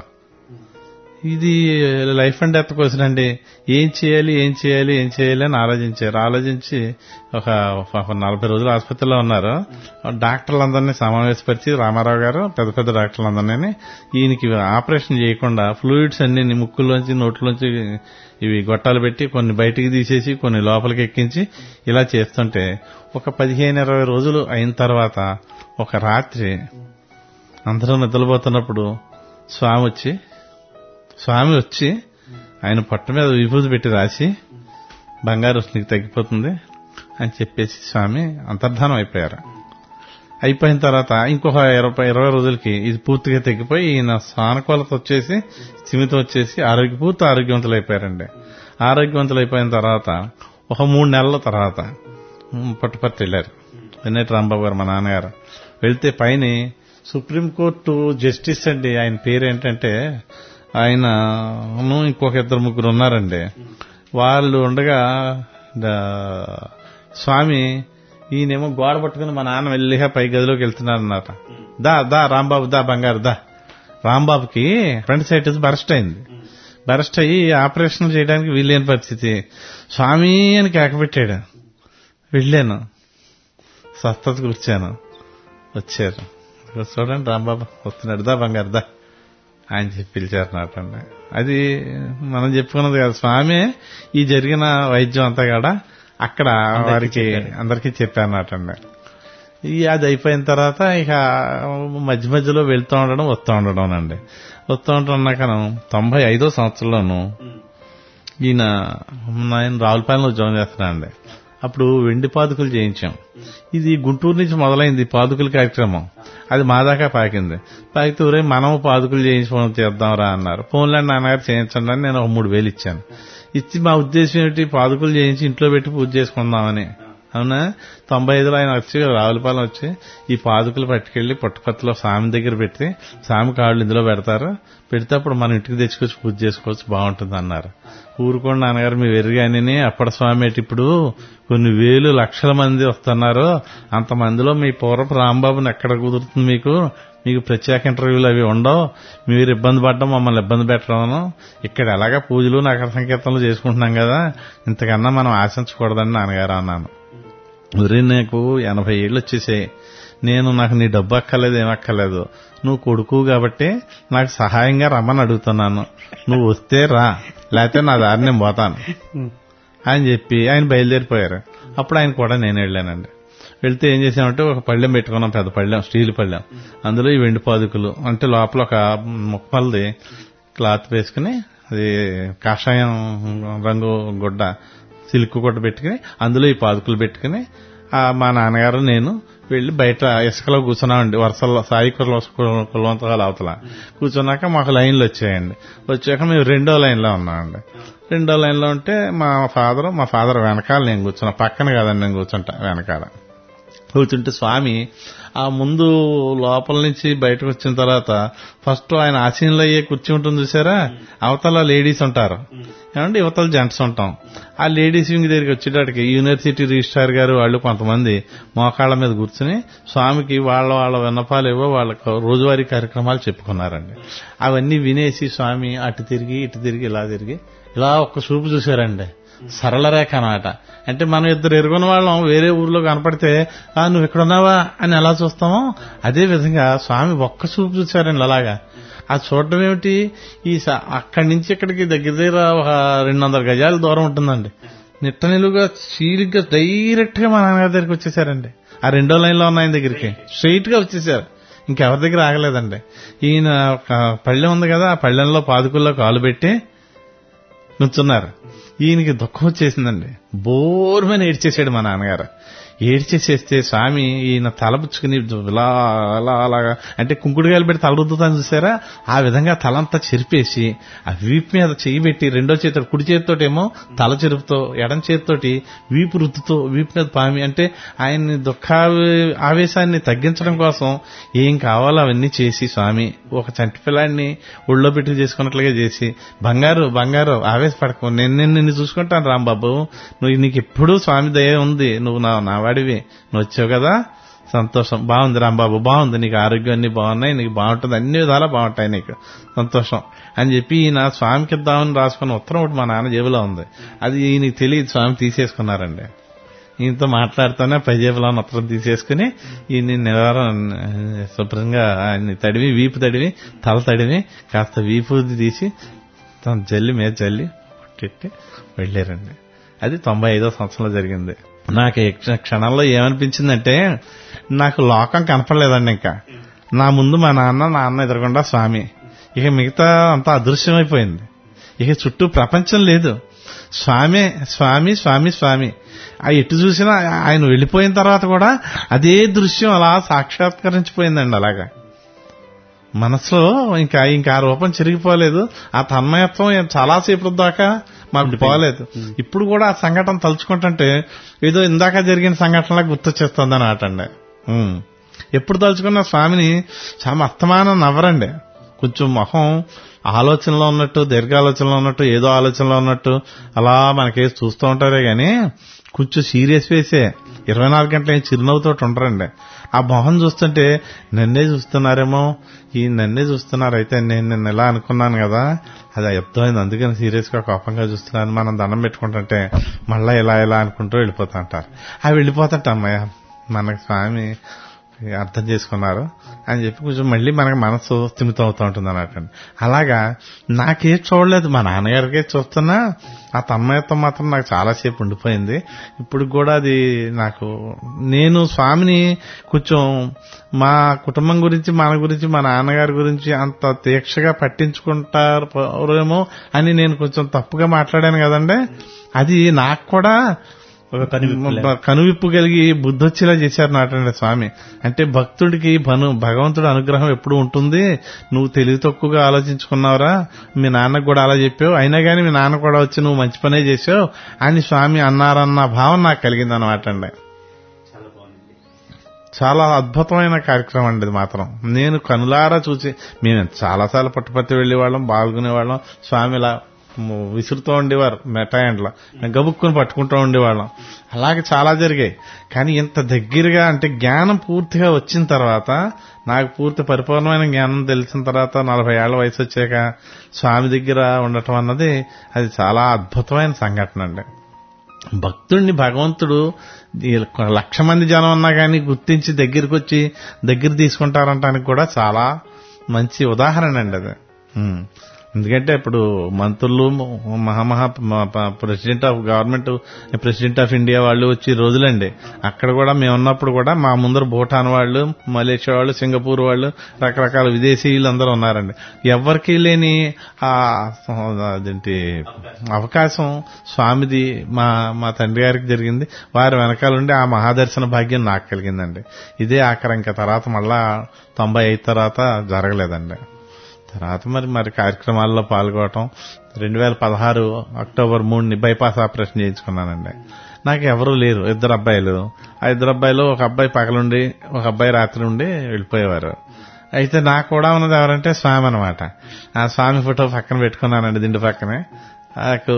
ఇది లైఫ్ అండ్ డెత్ క్వశ్చన్ అండి. ఏం చేయాలి ఏం చేయాలి ఏం చేయాలి అని ఆలోచించారు. ఆలోచించి ఒక నలభై రోజులు ఆసుపత్రిలో ఉన్నారు. డాక్టర్లందరినీ సమావేశపరిచి రామారావు గారు పెద్ద పెద్ద డాక్టర్లందరినీ ఈయనకి ఆపరేషన్ చేయకుండా ఫ్లూయిడ్స్ అన్ని ముక్కుల్లోంచి నోట్లోంచి ఇవి గొట్టాలు పెట్టి కొన్ని బయటికి తీసేసి కొన్ని లోపలికి ఎక్కించి ఇలా చేస్తుంటే ఒక పదిహేను ఇరవై రోజులు అయిన తర్వాత ఒక రాత్రి అందరూ నిద్రపోతున్నప్పుడు స్వామి వచ్చి స్వామి వచ్చి ఆయన పొట్ట మీద విభూతి పెట్టి రాసి బంగారు నీకు తగ్గిపోతుంది అని చెప్పేసి స్వామి అంతర్ధానం అయిపోయారు. అయిపోయిన తర్వాత ఇంకొక ఇరవై ఇరవై రోజులకి ఇది పూర్తిగా తగ్గిపోయి ఈయన సానుకూలత వచ్చేసి స్థిమితం వచ్చేసి ఆరోగ్య పూర్తి ఆరోగ్యవంతులు అయిపోయారండి. ఆరోగ్యవంతులు అయిపోయిన తర్వాత ఒక మూడు నెలల తర్వాత పుట్టపర్తి వెళ్ళారు. వెన్నటి రాంబాబు గారు మా నాన్నగారు వెళ్తే పైన సుప్రీంకోర్టు జస్టిస్ అండి, ఆయన పేరు ఏంటంటే ఆయన ఇంకొక ఇద్దరు ముగ్గురు ఉన్నారండి. వాళ్ళు ఉండగా స్వామి ఈయనేమో గోడ పట్టుకుని మా నాన్న వెళ్ళిగా పై గదిలోకి వెళ్తున్నారన్నమాట. దా దా రాంబాబు దా బంగారు దా. రాంబాబుకి ఫ్రంట్ సైటిస్ బరస్ట్ అయింది. బరస్ట్ అయ్యి ఆపరేషన్ చేయడానికి వీల్లేని పరిస్థితి. స్వామి అని కేకపెట్టాడు. వెళ్ళాను, స్వస్థత కూర్చాను. వచ్చారు, చూడండి రాంబాబు వస్తున్నాడు, దా బంగారు దా ఆయన చెప్పి పిలిచారు నాటండి. అది మనం చెప్పుకున్నది కదా, స్వామి ఈ జరిగిన వైద్యం అంతా కూడా అక్కడ వారికి అందరికీ చెప్పారన్నటండి. ఈ అది అయిపోయిన తర్వాత ఇక మధ్య మధ్యలో వెళ్తూ ఉండడం వస్తూ ఉండడం అండి. వస్తూ ఉంటున్నాక తొంభై ఐదో సంవత్సరంలోను ఈయన నేను రావులపాలెంలో జాయిన్ చేస్తున్నానండి. అప్పుడు వెండి పాదుకలు చేయించాం. ఇది గుంటూరు నుంచి మొదలైంది పాదుకల కార్యక్రమం. అది మా దాకా పాకింది. పాకితే ఊరే మనం పాదుకలు చేయించుకోవడం చేద్దాంరా అన్నారు. ఫోన్లో నాన్నగారు చేయించండి అని నేను ఒక మూడు వేలు ఇచ్చాను. ఇచ్చి మా ఉద్దేశం ఏమిటి, పాదుకలు చేయించి ఇంట్లో పెట్టి పూజ చేసుకుందామని. అవునా, తొంభై ఐదులో ఆయన వచ్చి రావులపాలెం వచ్చి ఈ పాదుకలు పట్టుకెళ్లి పుట్టపర్తిలో స్వామి దగ్గర పెట్టి స్వామి కాళ్ళు ఇందులో పెడతారు, పెడితే అప్పుడు మనం ఇంటికి తెచ్చుకొచ్చి పూజ చేసుకోవచ్చు, బాగుంటుంది అన్నారు. ఊరుకోండి నాన్నగారు మీ వెర్రిగాని అప్పటి స్వామి ఏంటి ఇప్పుడు కొన్ని వేలు లక్షల మంది వస్తున్నారు, అంతమందిలో మీ పూర్వపు రాంబాబుని ఎక్కడ కుదురుతుంది మీకు, మీకు ప్రత్యేక ఇంటర్వ్యూలు అవి ఉండవు, మీరు ఇబ్బంది పడ్డం మమ్మల్ని ఇబ్బంది పెట్టడం, ఇక్కడ ఎలాగా పూజలు నగర సంకీర్తనలు చేసుకుంటున్నాం కదా, ఇంతకన్నా మనం ఆశించకూడదని నాన్నగారు అన్నాను. ఉదరి నాకు ఎనభై ఏళ్ళు వచ్చేసాయి, నేను నాకు నీ డబ్బు అక్కర్లేదు ఏమక్కర్లేదు, నువ్వు కొడుకు కాబట్టి నాకు సహాయంగా రమ్మని అడుగుతున్నాను, నువ్వు వస్తే రా, లేకపోతే నా దారి నేను పోతాను అని చెప్పి ఆయన బయలుదేరిపోయారు. అప్పుడు ఆయన కూడా నేను వెళ్ళానండి. వెళ్తే ఏం చేసామంటే ఒక పళ్ళెం పెట్టుకున్నాం, పెద్ద పళ్ళెం, స్టీల్ పళ్ళెం. అందులో ఈ వెండి పాదుకులు అంటే లోపల ఒక ముక్కలది క్లాత్ వేసుకుని అది కాషాయం రంగు గుడ్డ సిల్క్ గుడ్డ పెట్టుకుని అందులో ఈ పాదుకులు పెట్టుకుని మా నాన్నగారు నేను వెళ్లి బయట ఇసుకలో కూర్చున్నామండి. వరుసల్లో సాయి కులవంతకాలు అవతల కూర్చున్నాక మాకు లైన్లు వచ్చాయండి. వచ్చాక మేము రెండో లైన్లో ఉన్నామండి. రెండో లైన్లో ఉంటే మా ఫాదర్ మా ఫాదర్ వెనకాల నేను కూర్చున్నా, పక్కన కాదండి నేను కూర్చుంటా, వెనకాల కూర్చుంటే స్వామి ఆ ముందు లోపల నుంచి బయటకు వచ్చిన తర్వాత ఫస్ట్ ఆయన ఆసీనులు అయ్యే కుర్చీ ఉంటుంది చూసారా, అవతల లేడీస్ ఉంటారు ఏమంటే యువతల జెంట్స్ ఉంటాం. ఆ లేడీస్ వింగ్ దగ్గరికి వచ్చేటప్పటికి యూనివర్సిటీ రిజిస్ట్రార్ గారు వాళ్ళు కొంతమంది మోకాళ్ల మీద కూర్చుని స్వామికి వాళ్ళ వాళ్ళ విన్నపాలు ఏవో వాళ్ళకు రోజువారీ కార్యక్రమాలు చెప్పుకున్నారండి. అవన్నీ వినేసి స్వామి అటు తిరిగి ఇటు తిరిగి ఇలా తిరిగి ఇలా ఒక్క చూపు చూశారండి. సరళ రేఖ అన్నమాట. అంటే మనం ఇద్దరు ఎరుగున్న వాళ్ళం వేరే ఊర్లో కనపడితే నువ్వు ఇక్కడున్నావా అని ఎలా చూస్తామో అదే విధంగా స్వామి ఒక్క చూపు చూశారండి. అలాగా ఆ చూడటం ఏమిటి, ఈ అక్కడి నుంచి ఇక్కడికి దగ్గర దగ్గర ఒక రెండు వందల గజాల దూరం ఉంటుందండి. నిట్ట నిలువుగా చీలిగ్గా డైరెక్ట్ గా మా నాన్నగారి దగ్గరికి వచ్చేసారండి. ఆ రెండో లైన్ లో ఉన్న ఆయన దగ్గరికి స్ట్రైట్ గా వచ్చేసారు, ఇంకెవరి దగ్గర ఆగలేదండి. ఈయన ఒక పళ్ళెం ఉంది కదా, ఆ పళ్ళెంలో పాదుకుల్లో కాలు పెట్టి నుంచున్నారు. ఈయనకి దుఃఖం వచ్చేసిందండి, బోర్మని ఏడ్చేసాడు మా నాన్నగారు. ఏడ్చేసేస్తే స్వామి ఈయన తలపుచ్చుకుని ఇలా అలా అలాగా అంటే కుంకుడుగాయలు పెట్టి తల రుద్దుతాను చూసారా, ఆ విధంగా తలంతా చెరిపేసి ఆ వీపు మీద చెయ్యి పెట్టి రెండో చేతితో కుడి చేతితోటేమో తల చెరుపుతో ఎడం చేతితోటి వీపు రుద్దుతో వీపు మీద పామి అంటే ఆయన్ని దుఃఖ ఆవేశాన్ని తగ్గించడం కోసం ఏం కావాలో అవన్నీ చేసి స్వామి ఒక చంటి పిల్లాడిని ఒళ్ళో పెట్టి చేసుకున్నట్లుగా చేసి బంగారు బంగారు ఆవేశపడకు, నేను నేను నిన్ను చూసుకుంటాను రాంబాబు, నువ్వు నీకు ఎప్పుడూ స్వామి దయ ఉంది, నువ్వు నా నా వాడివి, నువ్వు వచ్చావు కదా సంతోషం, బాగుంది రాంబాబు బాగుంది, నీకు ఆరోగ్యం అన్ని బాగున్నాయి, నీకు బాగుంటుంది, అన్ని విధాలా బాగుంటాయి నీకు సంతోషం అని చెప్పి ఈయన స్వామికి ఇద్దామని రాసుకున్న ఉత్తరం ఒకటి మా నాన్న జేబులో ఉంది. అది ఈయనకి తెలియదు, స్వామి తీసేసుకున్నారండి. ఈయనతో మాట్లాడుతూనే పై జేబులో ఉత్తరం తీసేసుకుని ఈయన నివారణ శుభ్రంగా ఆయన్ని తడివి వీపు తడివి తల తడివి కాస్త వీపు తీసి తన జల్లి మీద జల్లి పెట్టి వెళ్ళారండి. అది తొంభై ఐదో సంవత్సరంలో జరిగింది. నాకు క్షణంలో ఏమనిపించిందంటే నాకు లోకం కనపడలేదండి. ఇంకా నా ముందు మా నాన్న నాన్న ఎదురకుండా స్వామి, ఇక మిగతా అంతా అదృశ్యమైపోయింది. ఇక చుట్టూ ప్రపంచం లేదు, స్వామి స్వామి స్వామి స్వామి. ఆ ఎటు చూసినా ఆయన వెళ్లిపోయిన తర్వాత కూడా అదే దృశ్యం అలా సాక్షాత్కరించిపోయిందండి. అలాగా మనసులో ఇంకా ఇంకా ఆ రూపం చెరిగిపోలేదు. ఆ తన్మయత్వం చాలాసేపు దాకా మాకు పోలేదు. ఇప్పుడు కూడా ఆ సంఘటన తలుచుకుంటుంటే ఏదో ఇందాక జరిగిన సంఘటనలా గుర్తొచ్చేస్తుంది అన్నమాట అండి. ఎప్పుడు తలుచుకున్న స్వామిని చాలా అస్తమానం నవ్వరండి. కొంచెం మొహం ఆలోచనలో ఉన్నట్టు, దీర్ఘాలోచనలో ఉన్నట్టు, ఏదో ఆలోచనలో ఉన్నట్టు అలా మనకేసి చూస్తూ ఉంటారే గాని కొంచెం సీరియస్ ఫేసే, ఇరవై నాలుగు గంటల చిరునవ్వుతో ఉంటారండి. ఆ మొహం చూస్తుంటే నన్నే చూస్తున్నారేమో, ఈ నన్నే చూస్తున్నారు, అయితే నేను నిన్న ఎలా అనుకున్నాను కదా అది అర్థమైంది, అందుకని సీరియస్ గా కోపంగా చూస్తున్నాను. మనం దండం పెట్టుకుంటుంటే మళ్ళా ఇలా ఇలా అనుకుంటూ వెళ్ళిపోతా అంటారు. అవి వెళ్ళిపోతాంట అమ్మాయ మనకి స్వామి అర్థం చేసుకున్నారు అని చెప్పి కొంచెం మళ్ళీ మనకి మనసు స్థిమితం అవుతూ ఉంటుంది అన్నట్టు. అలాగా నాకే చూడలేదు, మా నాన్నగారికే చూస్తున్నా ఆ తన్మయత్వం మాత్రం నాకు చాలాసేపు ఉండిపోయింది. ఇప్పుడు కూడా అది నాకు, నేను స్వామిని కొంచెం మా కుటుంబం గురించి, మన గురించి, మా నాన్నగారి గురించి అంత తీక్షగా పట్టించుకుంటారేమో అని నేను కొంచెం తప్పుగా మాట్లాడాను కదండి. అది నాకు కూడా కనువిప్పు కలిగి బుద్ధి వచ్చేలా చేశారు నాటండి స్వామి. అంటే భక్తుడికి భను భగవంతుడి అనుగ్రహం ఎప్పుడు ఉంటుంది, నువ్వు తెలివి తక్కువగా ఆలోచించుకున్నావురా, మీ నాన్నకు కూడా అలా చెప్పావు, అయినా గానీ మీ నాన్న కూడా వచ్చి నువ్వు మంచి పనే చేసావు అని స్వామి అన్నారన్న భావం నాకు కలిగింది అనమాట అండి. చాలా అద్భుతమైన కార్యక్రమం అండి ఇది మాత్రం. నేను కనులారా చూసి, మేము చాలాసార్లు పుట్టపర్తి వెళ్లేవాళ్ళం, పాల్గొనేవాళ్ళం. స్వామి ఇలా విసురుతూ ఉండేవారు మెటాయండ్లో, గబుక్కుని పట్టుకుంటూ ఉండేవాళ్ళం. అలాగే చాలా జరిగాయి. కానీ ఇంత దగ్గరగా, అంటే జ్ఞానం పూర్తిగా వచ్చిన తర్వాత, నాకు పూర్తి పరిపూర్ణమైన జ్ఞానం తెలిసిన తర్వాత, నలభై ఏళ్ల వయసు వచ్చాక స్వామి దగ్గర ఉండటం అన్నది అది చాలా అద్భుతమైన సంఘటన అండి. భక్తుడిని భగవంతుడు లక్ష మంది జనం ఉన్నా కానీ గుర్తించి దగ్గరికి వచ్చి దగ్గర తీసుకుంటారంటానికి కూడా చాలా మంచి ఉదాహరణ అండి అది. ఎందుకంటే ఇప్పుడు మంత్రులు, మహామహా president of government, president of India వాళ్ళు వచ్చి రోజులండి. అక్కడ కూడా మేము ఉన్నప్పుడు కూడా మా ముందర భూటాన్ వాళ్ళు, మలేషియా వాళ్ళు, సింగపూర్ వాళ్ళు, రకరకాల విదేశీయులు అందరూ ఉన్నారండి. ఎవరికి లేని ఆ అదేంటి అవకాశం స్వామిది మా మా తండ్రి గారికి జరిగింది. వారి వెనకాలండి ఆ మహాదర్శన భాగ్యం నాకు కలిగిందండి. ఇదే ఆఖరి, ఇంకా తర్వాత మళ్ళా తొంభై ఐదు తర్వాత జరగలేదండి. తర్వాత మరి మరి కార్యక్రమాల్లో పాల్గొనటం, రెండు వేల పదహారు అక్టోబర్ మూడుని బైపాస్ ఆపరేషన్ చేయించుకున్నానండి. నాకు ఎవరూ లేరు, ఇద్దరు అబ్బాయిలు. ఆ ఇద్దరు అబ్బాయిలు, ఒక అబ్బాయి పగలుండి ఒక అబ్బాయి రాత్రి ఉండి వెళ్ళిపోయేవారు. అయితే నాకు కూడా ఉన్నది ఎవరంటే స్వామి అనమాట. ఆ స్వామి ఫోటో పక్కన పెట్టుకున్నానండి, దిండు పక్కనే. నాకు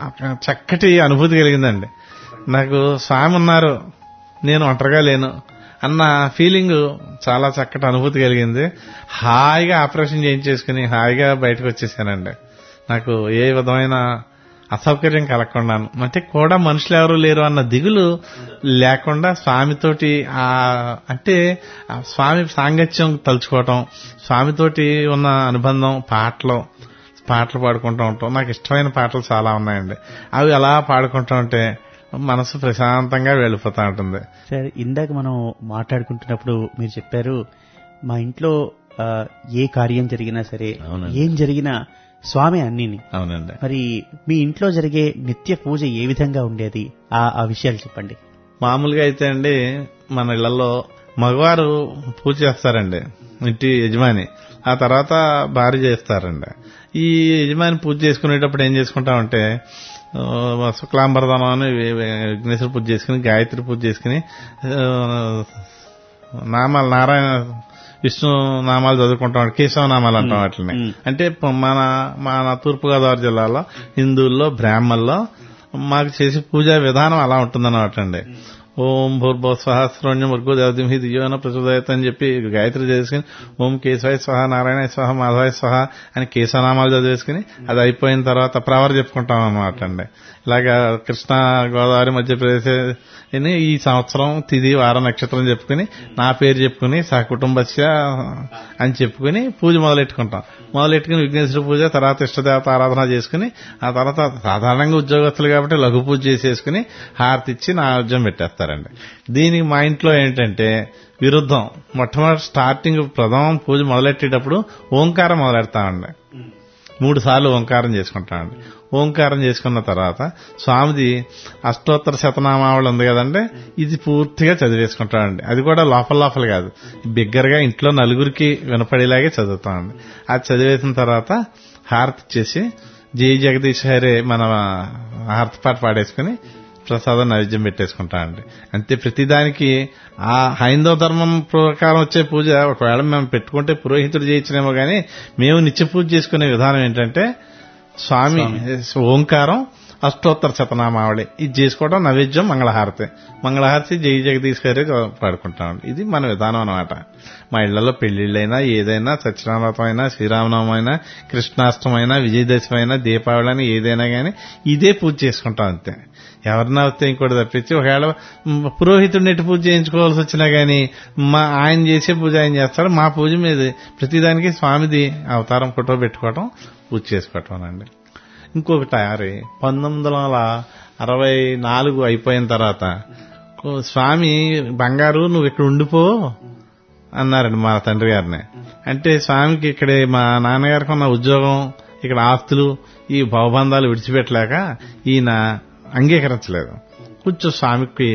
చక్కటి అనుభూతి కలిగిందండి. నాకు స్వామి ఉన్నారు, నేను ఒంటరిగా లేను అన్న ఫీలింగ్ చాలా చక్కటి అనుభూతి కలిగింది. హాయిగా ఆపరేషన్ చేయించేసుకుని హాయిగా బయటకు వచ్చేసానండి. నాకు ఏ విధమైన అసౌకర్యం కలగకుండాను, అంటే కూడా మనుషులు ఎవరు లేరు అన్న దిగులు లేకుండా స్వామితోటి ఆ అంటే స్వామి సాంగత్యం తలుచుకోవటం, స్వామితోటి ఉన్న అనుబంధం, పాటలు పాటలు పాడుకుంటూ ఉంటాం. నాకు ఇష్టమైన పాటలు చాలా ఉన్నాయండి. అవి అలా పాడుకుంటూ ఉంటే మనసు ప్రశాంతంగా వెళ్ళిపోతా ఉంటుంది. సార్, ఇందాక మనం మాట్లాడుకుంటున్నప్పుడు మీరు చెప్పారు, మా ఇంట్లో ఏ కార్యం జరిగినా సరే, ఏం జరిగినా స్వామి అన్నిని. అవునండి. మరి మీ ఇంట్లో జరిగే నిత్య పూజ ఏ విధంగా ఉండేది, ఆ విషయాలు చెప్పండి. మామూలుగా అయితే అండి మన ఇళ్లలో మగవారు పూజ చేస్తారండి, ఇంటి యజమాని. ఆ తర్వాత భార్య చేస్తారండి. ఈ యజమాని పూజ చేసుకునేటప్పుడు ఏం చేసుకుంటామంటే, శుక్లాంబరదనం అని విఘ్నేశ్వర పూజ చేసుకుని, గాయత్రి పూజ చేసుకుని, నామాలు నారాయణ విష్ణు నామాలు చదువుకుంటాం, కేశవ నామాలు అంటాం వాటిని. అంటే మన మన తూర్పుగోదావరి జిల్లాలో హిందువుల్లో, బ్రాహ్మణుల్లో మాకు చేసే పూజా విధానం అలా ఉంటుందన్నమాట అండి. ఓం భూర్భువ స్వహ శ్రోణ్యం వర్గో దేవతింహి దియోన ప్రచోదయత అని చెప్పి గాయత్రి చేసుకుని, ఓం కేశవాయ స్వహ, నారాయణ స్వహ, మాధవాయ స్వహ అని కేశవనామాలు చదివేసుకుని, అది అయిపోయిన తర్వాత ప్రవర్ చెప్పుకుంటాం అన్నమాట అండి. ఇలాగా కృష్ణా గోదావరి మధ్యప్రదేశ్ అని ఈ సంవత్సరం తిది వార నక్షత్రం చెప్పుకుని, నా పేరు చెప్పుకుని, సహకుటుంబస్య అని చెప్పుకుని పూజ మొదలెట్టుకుంటాం. మొదలెట్టుకుని విఘ్నేశ్వర పూజ, తర్వాత ఇష్టదేవత ఆరాధన చేసుకుని, ఆ తర్వాత సాధారణంగా ఉద్యోగస్తులు కాబట్టి లఘు పూజ చేసేసుకుని హారతి ఇచ్చి నైవేద్యం పెట్టేస్తారండి. దీనికి మా ఇంట్లో ఏంటంటే విరుద్ధం. మొట్టమొదటి స్టార్టింగ్ ప్రథమం పూజ మొదలెట్టేటప్పుడు ఓంకారం మొదలెడతామండి. మూడు సార్లు ఓంకారం చేసుకుంటామండి. ఓంకారం చేసుకున్న తర్వాత స్వామిది అష్టోత్తర శతనామావళి ఉంది కదండి, ఇది పూర్తిగా చదివేసుకుంటామండి. అది కూడా లోపల లోపల కాదు, బిగ్గరగా ఇంట్లో నలుగురికి వినపడేలాగే చదువుతామండి. అది చదివేసిన తర్వాత హారతి ఇచ్చేసి జై జగదీష్ హరే మన హారతిపాట పాడేసుకుని ప్రసాదం నైవేద్యం పెట్టేసుకుంటామండి. అంతే. ప్రతిదానికి ఆ హైందవ ధర్మం ప్రకారం వచ్చే పూజ ఒకవేళ మేము పెట్టుకుంటే పురోహితుడు చేయించలేమో కానీ మేము నిత్య పూజ చేసుకునే విధానం ఏంటంటే స్వామి ఓంకారం అష్టోత్తర శతనామావళి ఇది చేసుకోవడం, నైవేద్యం మంగళహారతి మంగళహారతి జై జగదీష్ గారే పాడుకుంటామండి. ఇది మన విధానం అనమాట. మా ఇళ్లలో పెళ్లిళ్ళైనా ఏదైనా సత్యనారాయణ అయినా శ్రీరామనవమి అయినా కృష్ణాష్టమి అయినా విజయదశమి అయినా దీపావళి అయినా ఏదైనా కానీ ఇదే పూజ చేసుకుంటాం అంతే. ఎవరన్నా వస్తే ఇంకోటి తప్పించి ఒకవేళ పురోహితుడిని ఎట్టి పూజ చేయించుకోవాల్సి వచ్చినా గానీ మా ఆయన చేసే పూజ ఆయన చేస్తాడు. మా పూజ మీద ప్రతిదానికి స్వామిది అవతారం ఫోటో పెట్టుకోవటం పూజ చేసుకోవటం అండి. ఇంకొకటి అరే పంతొమ్మిది వందల అరవై నాలుగు అయిపోయిన తర్వాత స్వామి బంగారు నువ్వు ఇక్కడ ఉండిపో అన్నారండి మా తండ్రి గారిని. అంటే స్వామికి ఇక్కడే మా నాన్నగారికి ఉన్న ఉద్యోగం, ఇక్కడ ఆస్తులు, ఈ భవబంధాలు విడిచిపెట్టలేక ఈయన అంగీకరించలేదు. కొంచెం స్వామికి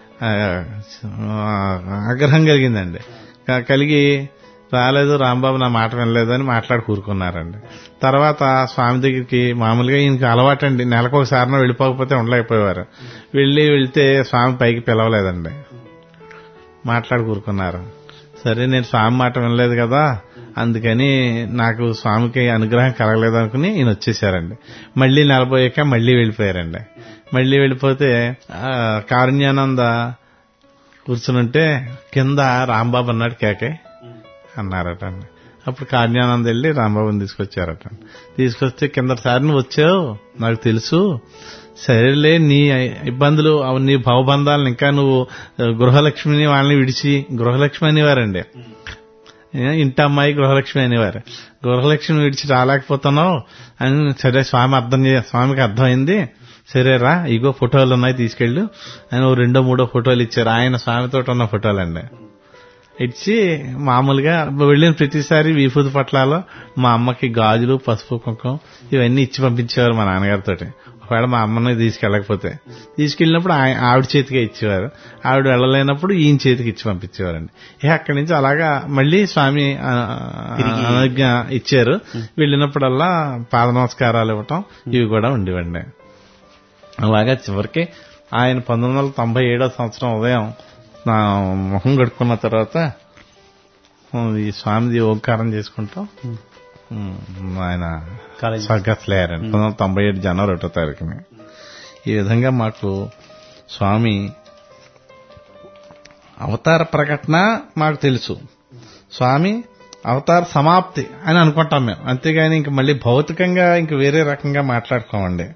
ఆగ్రహం కలిగిందండి. కలిగి రాలేదు, రాంబాబు నా మాట వినలేదు అని మాట్లాడి కూరుకున్నారండి. తర్వాత స్వామి దగ్గరికి మామూలుగా ఈయనకి అలవాటండి, నెలకు ఒకసారి వెళ్ళిపోకపోతే ఉండలేకపోయేవారు. వెళ్ళి వెళ్తే స్వామి పైకి పిలవలేదండి, మాట్లాడి కూరుకున్నారు. సరే నేను స్వామి మాట వినలేదు కదా అందుకని నాకు స్వామికి అనుగ్రహం కలగలేదు అనుకుని ఈయన వచ్చేసారండి. మళ్లీ నెలపోయాక మళ్లీ వెళ్ళిపోయారండి. మళ్లీ వెళ్ళిపోతే కారుణ్యానంద కూర్చునుంటే కింద రాంబాబు అన్నాడు కేకే అన్నారటండి. అప్పుడు కారుణ్యానంద వెళ్ళి రాంబాబుని తీసుకొచ్చారట. తీసుకొస్తే కిందసారి నువ్వు వచ్చావు నాకు తెలుసు, సరేలే నీ ఇబ్బందులు నీ భవబంధాలను ఇంకా నువ్వు గృహలక్ష్మిని వాళ్ళని విడిచి, గృహలక్ష్మి అనేవారండి, ఇంటి అమ్మాయి గృహలక్ష్మి అనేవారు, గృహలక్ష్మిని విడిచి రాలేకపోతున్నావు అని. సరే స్వామి అర్థం స్వామికి అర్థమైంది, సరేరా ఇగో ఫోటోలు ఉన్నాయి తీసుకెళ్ళు అని ఓ రెండో మూడో ఫోటోలు ఇచ్చారు. ఆయన స్వామితో ఉన్న ఫోటోలండి ఇచ్చి మామూలుగా వెళ్ళిన ప్రతిసారి విభూతి పట్లాలో మా అమ్మకి గాజులు పసుపు కుంకుమ ఇవన్నీ ఇచ్చి పంపించేవారు మా నాన్నగారితో. ఒకవేళ మా అమ్మని తీసుకెళ్ళకపోతే తీసుకెళ్ళినప్పుడు ఆవిడ చేతికే ఇచ్చేవారు, ఆవిడ వెళ్ళలేనప్పుడు ఈయన చేతికి ఇచ్చి పంపించేవారండి. ఇక అక్కడి నుంచి అలాగా మళ్లీ స్వామి అనుజ్ఞ ఇచ్చారు. వెళ్ళినప్పుడల్లా పాద నమస్కారాలు ఇవ్వటం ఇవి కూడా ఉండేవండి. అలాగా చివరికి ఆయన పంతొమ్మిది వందల తొంభై ఏడో సంవత్సరం ఉదయం నా మొహం కడుక్కున్న తర్వాత ఈ స్వామిది ఓంకారం చేసుకుంటాం ఆయన స్వర్గస్థులయ్యారండి పంతొమ్మిది వందల తొంభై ఏడు జనవరి ఒకటో తారీఖుని. ఈ విధంగా మాకు స్వామి అవతార ప్రకటన మాకు తెలుసు, స్వామి అవతార సమాప్తి అని అనుకుంటాం మేము, అంతేగాని ఇంక మళ్ళీ భౌతికంగా ఇంక వేరే రకంగా మాట్లాడుకోమండి.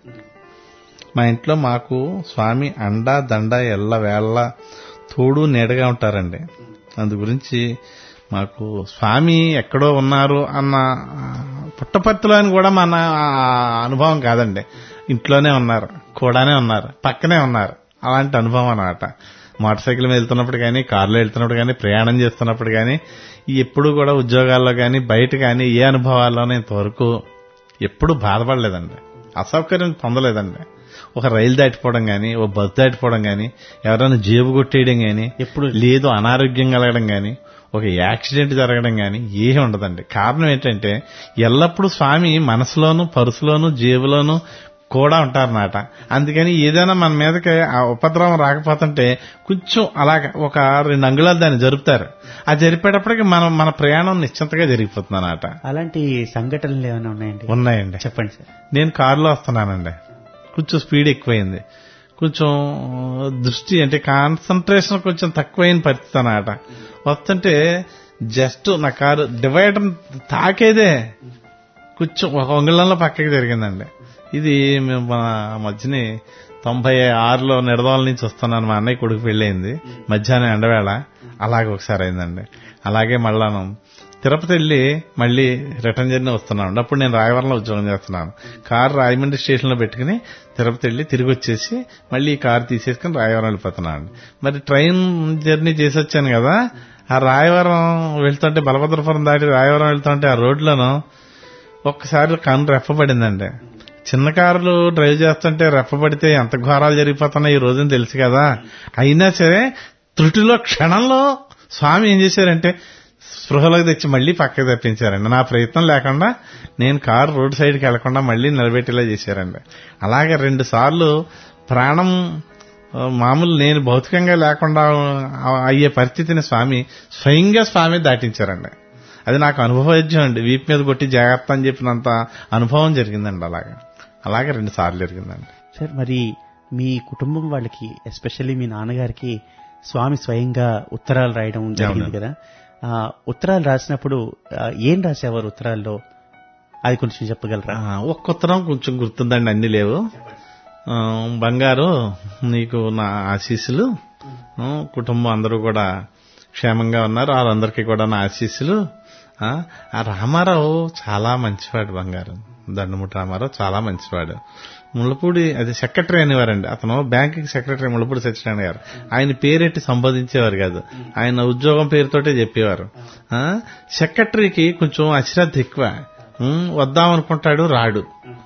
మా ఇంట్లో మాకు స్వామి అండా దండ ఎల్ల వేళ్ళ తోడు నీడగా ఉంటారండి. అందు గురించి మాకు స్వామి ఎక్కడో ఉన్నారు అన్న పుట్టపర్తిలో అని కూడా మన అనుభవం కాదండి, ఇంట్లోనే ఉన్నారు, కూడానే ఉన్నారు, పక్కనే ఉన్నారు, అలాంటి అనుభవం అన్నమాట. మోటార్ సైకిల్ మీద వెళ్తున్నప్పుడు కానీ, కారులో వెళ్తున్నప్పుడు కానీ, ప్రయాణం చేస్తున్నప్పుడు కానీ, ఎప్పుడు కూడా ఉద్యోగాల్లో కానీ బయట కానీ ఏ అనుభవాల్లోనే ఇంతవరకు ఎప్పుడు బాధపడలేదండి, అసౌకర్యం పొందలేదండి. ఒక రైలు దాటిపోవడం గానీ, ఓ బస్సు దాటిపోవడం గానీ, ఎవరైనా జేబు కొట్టేయడం గానీ, ఎప్పుడు లేదు అనారోగ్యం కలగడం గానీ, ఒక యాక్సిడెంట్ జరగడం గానీ ఏమీ ఉండదండి. కారణం ఏంటంటే ఎల్లప్పుడూ స్వామి మనసులోను పరుసులోను జేబులోను కూడా ఉంటారన్నమాట. అందుకని ఏదైనా మన మీదకి ఆ ఉపద్రవం రాకపోతుంటే కొంచెం అలాగ ఒక రెండు అంగుళాలు దాన్ని జరుపుతారు. ఆ జరిపేటప్పటికి మనం మన ప్రయాణం నిశ్చింతగా జరిగిపోతుంది అన్నమాట. అలాంటి సంఘటనలు ఏమైనా ఉన్నాయండి? ఉన్నాయండి, చెప్పండి సార్. నేను కారులో వస్తున్నానండి, కొంచెం స్పీడ్ ఎక్కువైంది, కొంచెం దృష్టి అంటే కాన్సన్ట్రేషన్ కొంచెం తక్కువైన పరిస్థితి అన్నమాట. వస్తుంటే జస్ట్ నా కారు డివైడర్ తాకేదే కొంచెం ఒక అంగుళంలో పక్కకి జరిగిందండి. ఇది మేము మా మధ్యని తొంభై ఆరులో నిడదవల నుంచి వస్తున్నాను, మా అన్నయ్య కొడుకు పెళ్ళయింది, మధ్యాహ్నం ఎండవేళ అలాగే ఒకసారి అయిందండి. అలాగే మళ్ళాను తిరుపతి వెళ్ళి మళ్లీ రిటర్న్ జర్నీ వస్తున్నాను. అప్పుడు నేను రాయవరంలో ఉద్యోగం చేస్తున్నాను. కారు రాయమండ్రి స్టేషన్ లో పెట్టుకుని తిరుపతి వెళ్ళి తిరిగి వచ్చేసి మళ్లీ ఈ కారు తీసేసుకుని రాయవరం వెళ్ళిపోతున్నాను. మరి ట్రైన్ జర్నీ చేసి వచ్చాను కదా, ఆ రాయవరం వెళ్తుంటే బలభద్రపురం దాటి రాయవరం వెళ్తుంటే ఆ రోడ్లను ఒక్కసారి కన్ను రెప్పబడిందండి. చిన్న కారులు డ్రైవ్ చేస్తుంటే రెప్పబడితే ఎంత ఘోరాలు జరిగిపోతున్నాయి ఈ రోజున తెలుసు కదా. అయినా సరే త్రుటిలో క్షణంలో స్వామి ఏం చేశారంటే స్పృహలోకి తెచ్చి మళ్లీ పక్కకి తప్పించారండి. నా ప్రయత్నం లేకుండా నేను కారు రోడ్ సైడ్కి వెళ్లకుండా మళ్లీ నిలబెట్టేలా చేశారండి. అలాగే రెండు సార్లు ప్రాణం మామూలు నేను భౌతికంగా లేకుండా అయ్యే పరిస్థితిని స్వామి స్వయంగా స్వామి దాటించారండి. అది నాకు అనుభవజ్యం అండి. వీపు మీద కొట్టి జాగ్రత్త అని చెప్పినంత అనుభవం జరిగిందండి. అలాగా అలాగే రెండు సార్లు జరిగిందండి. సార్, మరి మీ కుటుంబం వాళ్ళకి, ఎస్పెషల్లీ మీ నాన్నగారికి స్వామి స్వయంగా ఉత్తరాలు రాయడం జరిగింది కదా. ఉత్తరాలు రాసినప్పుడు ఏం రాసేవారు ఉత్తరాల్లో? అది కొంచెం చెప్పగలరా? ఒక్క ఉత్తరం కొంచెం గుర్తుందండి, అన్ని లేవు. బంగారు, నీకు నా ఆశీస్సులు, కుటుంబం అందరూ కూడా క్షేమంగా ఉన్నారు, వాళ్ళందరికీ కూడా నా ఆశీస్సులు. ఆ రామారావు చాలా మంచివాడు, బంగారు దండముటి రామారావు చాలా మంచివాడు. ముళ్ళపూడి అది సెక్రటరీ అనేవారండి, అతను బ్యాంకుకి సెక్రటరీ ముళ్ళపూడి సత్యనారాయణ గారు. ఆయన పేరెట్టి సంబోధించేవారు కాదు, ఆయన ఉద్యోగం పేరుతోటే చెప్పేవారు. సెక్రటరీకి కొంచెం అశ్రద్ధ ఎక్కువ, వద్దామనుకుంటాడు రాడు.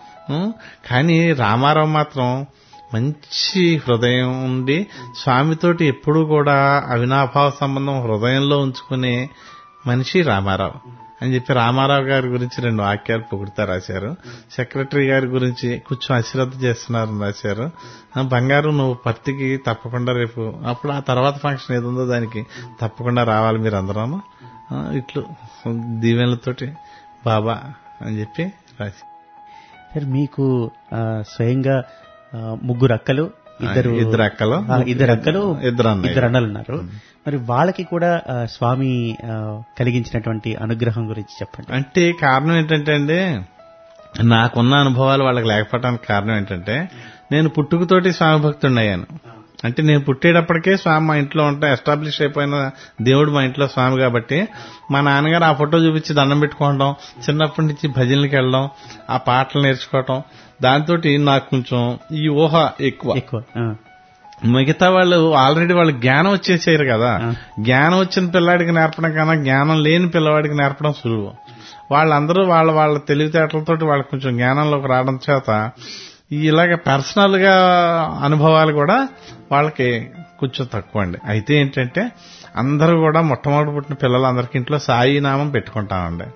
కానీ రామారావు మాత్రం మంచి హృదయం ఉండి స్వామితోటి ఎప్పుడూ కూడా అవినాభావ సంబంధం హృదయంలో ఉంచుకునే మనిషి రామారావు అని చెప్పి రామారావు గారి గురించి రెండు వాక్యాలు పొగుడుతా రాశారు. సెక్రటరీ గారి గురించి కొంచెం అశ్రద్ధ చేస్తున్నారని రాశారు. బంగారు, నువ్వు పత్తికి తప్పకుండా రేపు, అప్పుడు ఆ తర్వాత ఫంక్షన్ ఏదుందో దానికి తప్పకుండా రావాలి మీరు అందరూ, ఇట్లు దీవెనలతోటి బాబా అని చెప్పి రాసి. సార్, మీకు స్వయంగా ముగ్గురు అక్కలు, ఇద్దరు ఇద్దరు అక్కలు ఇద్దరు అక్కలు ఇద్దరు ఇద్దరు అన్నలు ఉన్నారు. మరి వాళ్ళకి కూడా స్వామి కలిగించినటువంటి అనుగ్రహం గురించి చెప్పండి. అంటే కారణం ఏంటంటే అండి, నాకున్న అనుభవాలు వాళ్ళకి లేకపోవడానికి కారణం ఏంటంటే, నేను పుట్టుకతోటి స్వామి భక్తుడిని అయ్యాను. అంటే నేను పుట్టేటప్పటికే స్వామి మా ఇంట్లో ఉంటా, ఎస్టాబ్లిష్ అయిపోయిన దేవుడు మా ఇంట్లో స్వామి కాబట్టి మా నాన్నగారు ఆ ఫోటో చూపించి దండం పెట్టుకోవడం, చిన్నప్పటి నుంచి భజనలకు వెళ్ళడం, ఆ పాటలు నేర్చుకోవటం, దాంతో నాకు కొంచెం ఈ ఊహ ఎక్కువ ఎక్కువ మిగతా వాళ్ళు ఆల్రెడీ వాళ్ళు జ్ఞానం వచ్చేసారు కదా, జ్ఞానం వచ్చిన పిల్లాడికి నేర్పడం కన్నా జ్ఞానం లేని పిల్లవాడికి నేర్పడం సులువు. వాళ్ళందరూ వాళ్ళ వాళ్ళ తెలివితేటలతోటి వాళ్ళకి కొంచెం జ్ఞానంలోకి రావడం చేత ఇలాగ పర్సనల్ గా అనుభవాలు కూడా వాళ్ళకి కొంచెం తక్కువ అండి. అయితే ఏంటంటే అందరూ కూడా మొట్టమొదటి పుట్టిన పిల్లలందరికీ ఇంట్లో సాయి నామం పెట్టుకుంటామండి.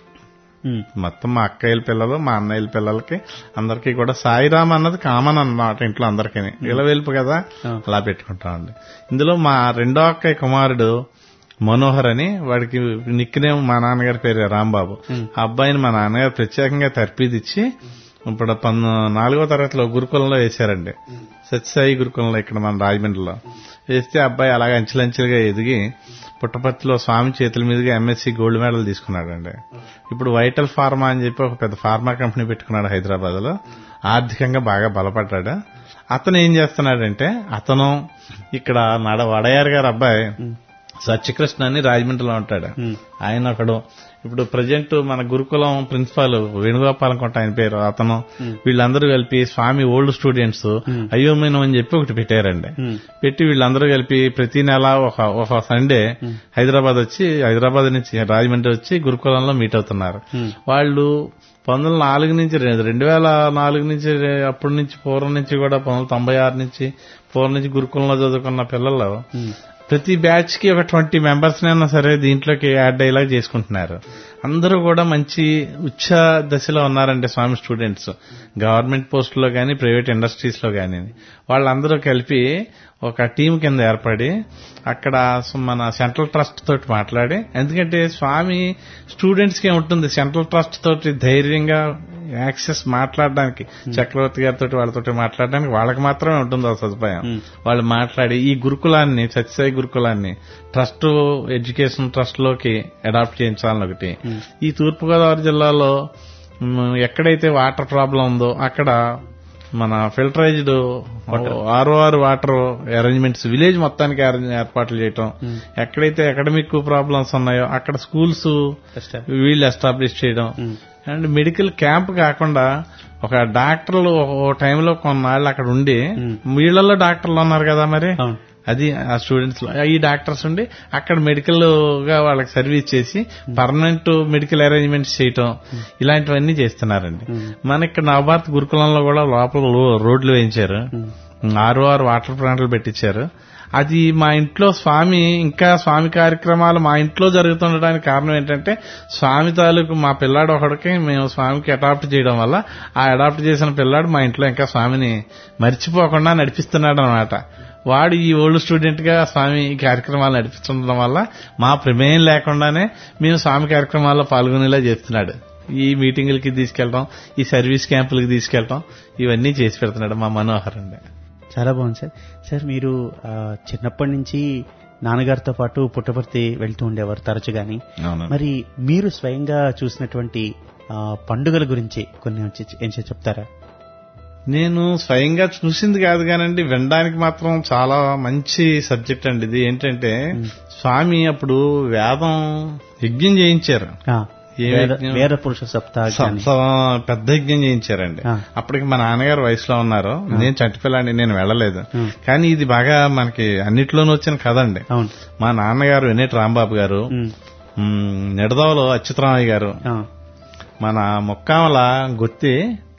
మొత్తం మా అక్కయ్యల పిల్లలు, మా అన్నయ్యల పిల్లలకి అందరికీ కూడా సాయిరామ్ అన్నది కామన్ అన్నమాట ఇంట్లో అందరికీ. ఇలవెల్పు కదా, అలా పెట్టుకుంటామండి. ఇందులో మా రెండో అక్కయ్య కుమారుడు మనోహర్ అని, వాడికి నిక్నేమ్ మా నాన్నగారి పేరు రాంబాబు. ఆ అబ్బాయిని మా నాన్నగారు ప్రత్యేకంగా తర్పీదిచ్చి ఇప్పుడు పన్ను నాలుగో తరగతిలో గురుకులంలో వేశారండి, సత్యసాయి గురుకులంలో ఇక్కడ మన రాజమండ్రిలో వేస్తే అబ్బాయి అలాగే అంచెలంచెలుగా ఎదిగి పుట్టపర్తిలో స్వామి చేతుల మీదుగా ఎంఎస్సీ గోల్డ్ మెడల్ తీసుకున్నాడండి. ఇప్పుడు వైటల్ ఫార్మా అని చెప్పి ఒక పెద్ద ఫార్మా కంపెనీ పెట్టుకున్నాడు హైదరాబాద్ లో. ఆర్థికంగా బాగా బలపడ్డాడు. అతను ఏం చేస్తున్నాడంటే, అతను ఇక్కడ నడ వడయార్ గారు అబ్బాయి సత్యకృష్ణ అని రాజమండ్రిలో ఉంటాడు. ఆయన ఒకడు ఇప్పుడు ప్రజెంట్ మన గురుకులం ప్రిన్సిపాల్ వేణుగోపాల్ అనుకుంటా ఆయన పేరు. అతను వీళ్ళందరూ కలిపి స్వామి ఓల్డ్ స్టూడెంట్స్ అయోమయం అని చెప్పి ఒకటి పెట్టారండి. పెట్టి వీళ్ళందరూ కలిపి ప్రతి నెల ఒక ఒక సండే హైదరాబాద్ వచ్చి, హైదరాబాద్ నుంచి రాజమండ్రి వచ్చి గురుకులంలో మీట్ అవుతున్నారు. వాళ్ళు పంతొమ్మిది వందల నాలుగు నుంచి రెండు వేల నాలుగు నుంచి అప్పటి నుంచి పూర్వం నుంచి కూడా పంతొమ్మిది వందల తొంభై ఆరు నుంచి పూర్వం నుంచి గురుకులంలో చదువుకున్న పిల్లలు ప్రతి బ్యాచ్ కి ఒక ట్వంటీ మెంబర్స్ నైనా సరే దీంట్లోకి యాడ్ అయ్యేలా చేసుకుంటున్నారు. అందరూ కూడా మంచి ఉచ్చ దశలో ఉన్నారంటే స్వామి స్టూడెంట్స్, గవర్నమెంట్ పోస్టులో గానీ ప్రైవేట్ ఇండస్ట్రీస్ లో గానీ వాళ్ళందరూ కలిపి ఒక టీం కింద ఏర్పడి అక్కడ మన సెంట్రల్ ట్రస్ట్ తోటి మాట్లాడి, ఎందుకంటే స్వామి స్టూడెంట్స్ కి ఉంటుంది సెంట్రల్ ట్రస్ట్ తోటి ధైర్యంగా యాక్సెస్ మాట్లాడడానికి, చక్రవర్తి గారితో వాళ్ళతో మాట్లాడడానికి వాళ్ళకి మాత్రమే ఉంటుంది ఆ సదుపాయం. వాళ్ళు మాట్లాడి ఈ గురుకులాన్ని, సత్యసాయి గురుకులాన్ని ట్రస్ట్ ఎడ్యుకేషన్ ట్రస్ట్ లోకి అడాప్ట్ చేయించాలని ఒకటి. ఈ తూర్పుగోదావరి జిల్లాలో ఎక్కడైతే వాటర్ ప్రాబ్లం ఉందో అక్కడ మన filterised R O R water arrangements village మొత్తానికి ఏర్పాట్లు చేయటం, ఎక్కడైతే అకాడమిక్ ప్రాబ్లమ్స్ ఉన్నాయో అక్కడ స్కూల్స్ వీళ్ళు ఎస్టాబ్లిష్ చేయడం, అండ్ మెడికల్ క్యాంప్ కాకుండా ఒక డాక్టర్లు ఒక టైంలో కొన్నాళ్ళు అక్కడ ఉండి, వీళ్లలో డాక్టర్లు ఉన్నారు కదా మరి, అది ఆ స్టూడెంట్స్ లో ఈ డాక్టర్స్ ఉండి అక్కడ మెడికల్ గా వాళ్ళకి సర్వీస్ చేసి పర్మనెంట్ మెడికల్ అరేంజ్మెంట్స్ చేయటం, ఇలాంటివన్నీ చేస్తున్నారండి. మన ఇక్కడ నవభారత్ గురుకులంలో కూడా లోపల రోడ్లు వేయించారు, ఆరు ఆరు వాటర్ ప్లాంట్లు పెట్టించారు. అది మా ఇంట్లో స్వామి ఇంకా స్వామి కార్యక్రమాలు మా ఇంట్లో జరుగుతుండడానికి కారణం ఏంటంటే స్వామి తాలూకు మా పిల్లాడు ఒకడికి మేము స్వామికి అడాప్ట్ చేయడం వల్ల ఆ అడాప్ట్ చేసిన పిల్లాడు మా ఇంట్లో ఇంకా స్వామిని మర్చిపోకుండా నడిపిస్తున్నాడు అనమాట. వాడు ఈ ఓల్డ్ స్టూడెంట్ గా స్వామి ఈ కార్యక్రమాలు నడిపిస్తుండడం వల్ల మా ప్రమేయం లేకుండానే మేము స్వామి కార్యక్రమాల్లో పాల్గొనేలా చేస్తున్నాడు. ఈ మీటింగులకి తీసుకెళ్ళడం, ఈ సర్వీస్ క్యాంపులకి తీసుకెళ్ళడం, ఇవన్నీ చేసి పెడుతున్నాడు మా మనోహర్ అండి. చాలా బాగుంది సార్. సార్ మీరు చిన్నప్పటి నుంచి నాన్నగారితో పాటు పుట్టపర్తి వెళ్తూ ఉండేవారు తరచుగాని. మరి మీరు స్వయంగా చూసినటువంటి పండుగల గురించి కొన్ని ఏం చెప్తారా? నేను స్వయంగా చూసింది కాదు కానండి, వినడానికి మాత్రం చాలా మంచి సబ్జెక్ట్ అండి ఇది. ఏంటంటే స్వామి అప్పుడు వేదం యజ్ఞం చేయించారు, వేద పురుష సప్తాహం పెద్ద యజ్ఞం చేయించారండి. అప్పటికి మా నాన్నగారు వయసులో ఉన్నారు, నేను చంటిపిల్లాండి, నేను వెళ్ళలేదు. కానీ ఇది బాగా మనకి అన్నిట్లోనూ వచ్చిన కథ అండి. మా నాన్నగారు వెన్నెటి రాంబాబు గారు, నిడదవలో అచ్యుతరామయ్య గారు, మన మొక్కామల గుర్తి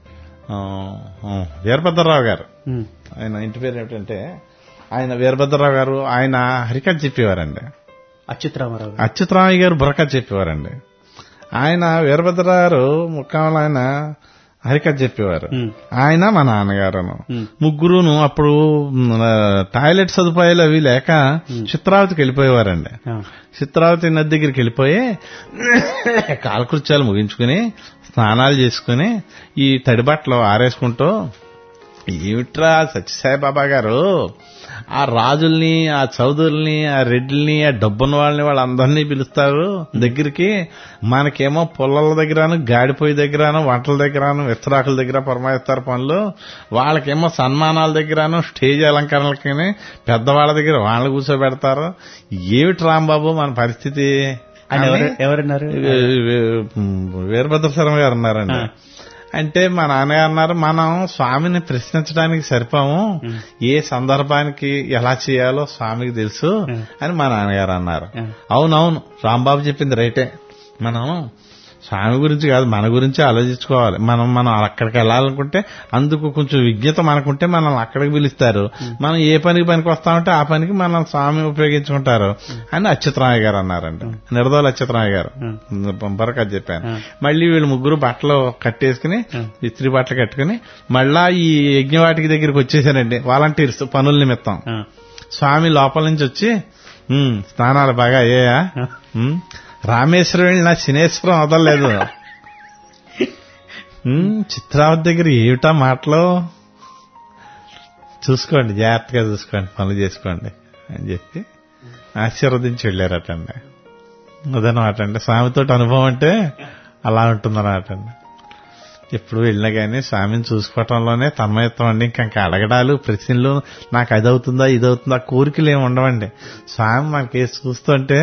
వీరభద్రరావు గారు, ఆయన ఇంటి పేరు ఏమిటంటే ఆయన వీరభద్రరావు గారు, ఆయన హరికథ చెప్పేవారండి. అచ్యుతరామరావు అచ్యుతరామయ్య గారు బుర్రకథ చెప్పేవారండి. ఆయన వీరభద్రరావు గారు ముక్కామల ఆయన హరికథ చెప్పేవారు. ఆయన మా నాన్నగారును ముగ్గురును అప్పుడు టాయిలెట్ సదుపాయాలు అవి లేక చిత్రావతికి వెళ్ళిపోయేవారండి. చిత్రావతి నది దగ్గరికి వెళ్ళిపోయి కాలకృత్యాలు ముగించుకుని స్నానాలు చేసుకుని ఈ తడి బట్టలు ఆరేసుకుంటూ, ఏమిట్రా సత్యసాయిబాబా గారు ఆ రాజుల్ని, ఆ చౌదరుల్ని, ఆ రెడ్డిల్ని, ఆ డబ్బున్న వాళ్ళని వాళ్ళందరినీ పిలుస్తారు దగ్గరికి, మనకేమో పొలాల దగ్గరను, గాడిపోయి దగ్గరను, వంటల దగ్గరను, విస్తరాకుల దగ్గర పరమాయిస్తారు పనులు, వాళ్ళకేమో సన్మానాల దగ్గరను, స్టేజ్ అలంకరణలకి పెద్దవాళ్ళ దగ్గర వాళ్ళని కూర్చోబెడతారు. ఏమిటి రాంబాబు మన పరిస్థితి? ఎవరన్నారు? వీరభద్ర శర్మ గారు అన్నారండి. అంటే మా నాన్నగారు అన్నారు, మనం స్వామిని ప్రశ్నించడానికి సరిపోము, ఏ సందర్భానికి ఎలా చేయాలో స్వామికి తెలుసు అని మా నాన్నగారు అన్నారు. అవునవును, రాంబాబు చెప్పింది రైటే. మనం స్వామి గురించి కాదు, మన గురించి ఆలోచించుకోవాలి. మనం మనం అక్కడికి వెళ్ళాలనుకుంటే అందుకు కొంచెం విజ్ఞత మనకుంటే మనం అక్కడికి పిలుస్తారు. మనం ఏ పనికి పనికి వస్తామంటే ఆ పనికి మనం స్వామి ఉపయోగించుకుంటారు అని అచ్యుతరామయ్య గారు అన్నారండి. నిడదోలు అచ్యుతరామయ్య గారు బరకథ చెప్పాను. మళ్ళీ వీళ్ళు ముగ్గురు బట్టలు కట్టేసుకుని, ఇస్త్రీ బట్టలు కట్టుకుని మళ్ళా ఈ యజ్ఞవాటికి దగ్గరికి వచ్చేసారండి వాలంటీర్స్ పనుల నిమిత్తం. స్వామి లోపల నుంచి వచ్చి, స్నానాలు బాగా అయ్యాయా? రామేశ్వరం వెళ్ళి నా శనేశ్వరం వదలలేదు. చిత్రావతి దగ్గర ఏమిటా మాటలు, చూసుకోండి, జాగ్రత్తగా చూసుకోండి, పనులు చేసుకోండి అని చెప్పి ఆశీర్వదించి వెళ్ళారటండి. అదనమాట అండి స్వామితో అనుభవం అంటే అలా ఉంటుందన్నమాటండి. ఎప్పుడు వెళ్ళినా కానీ స్వామిని చూసుకోవటంలోనే తన్మయత్వం అండి. ఇంకా అడగడాలు, ప్రశ్నలు, నాకు అది అవుతుందా ఇది అవుతుందా కోరికలు ఏమి ఉండవండి. స్వామి మనకి చూస్తుంటే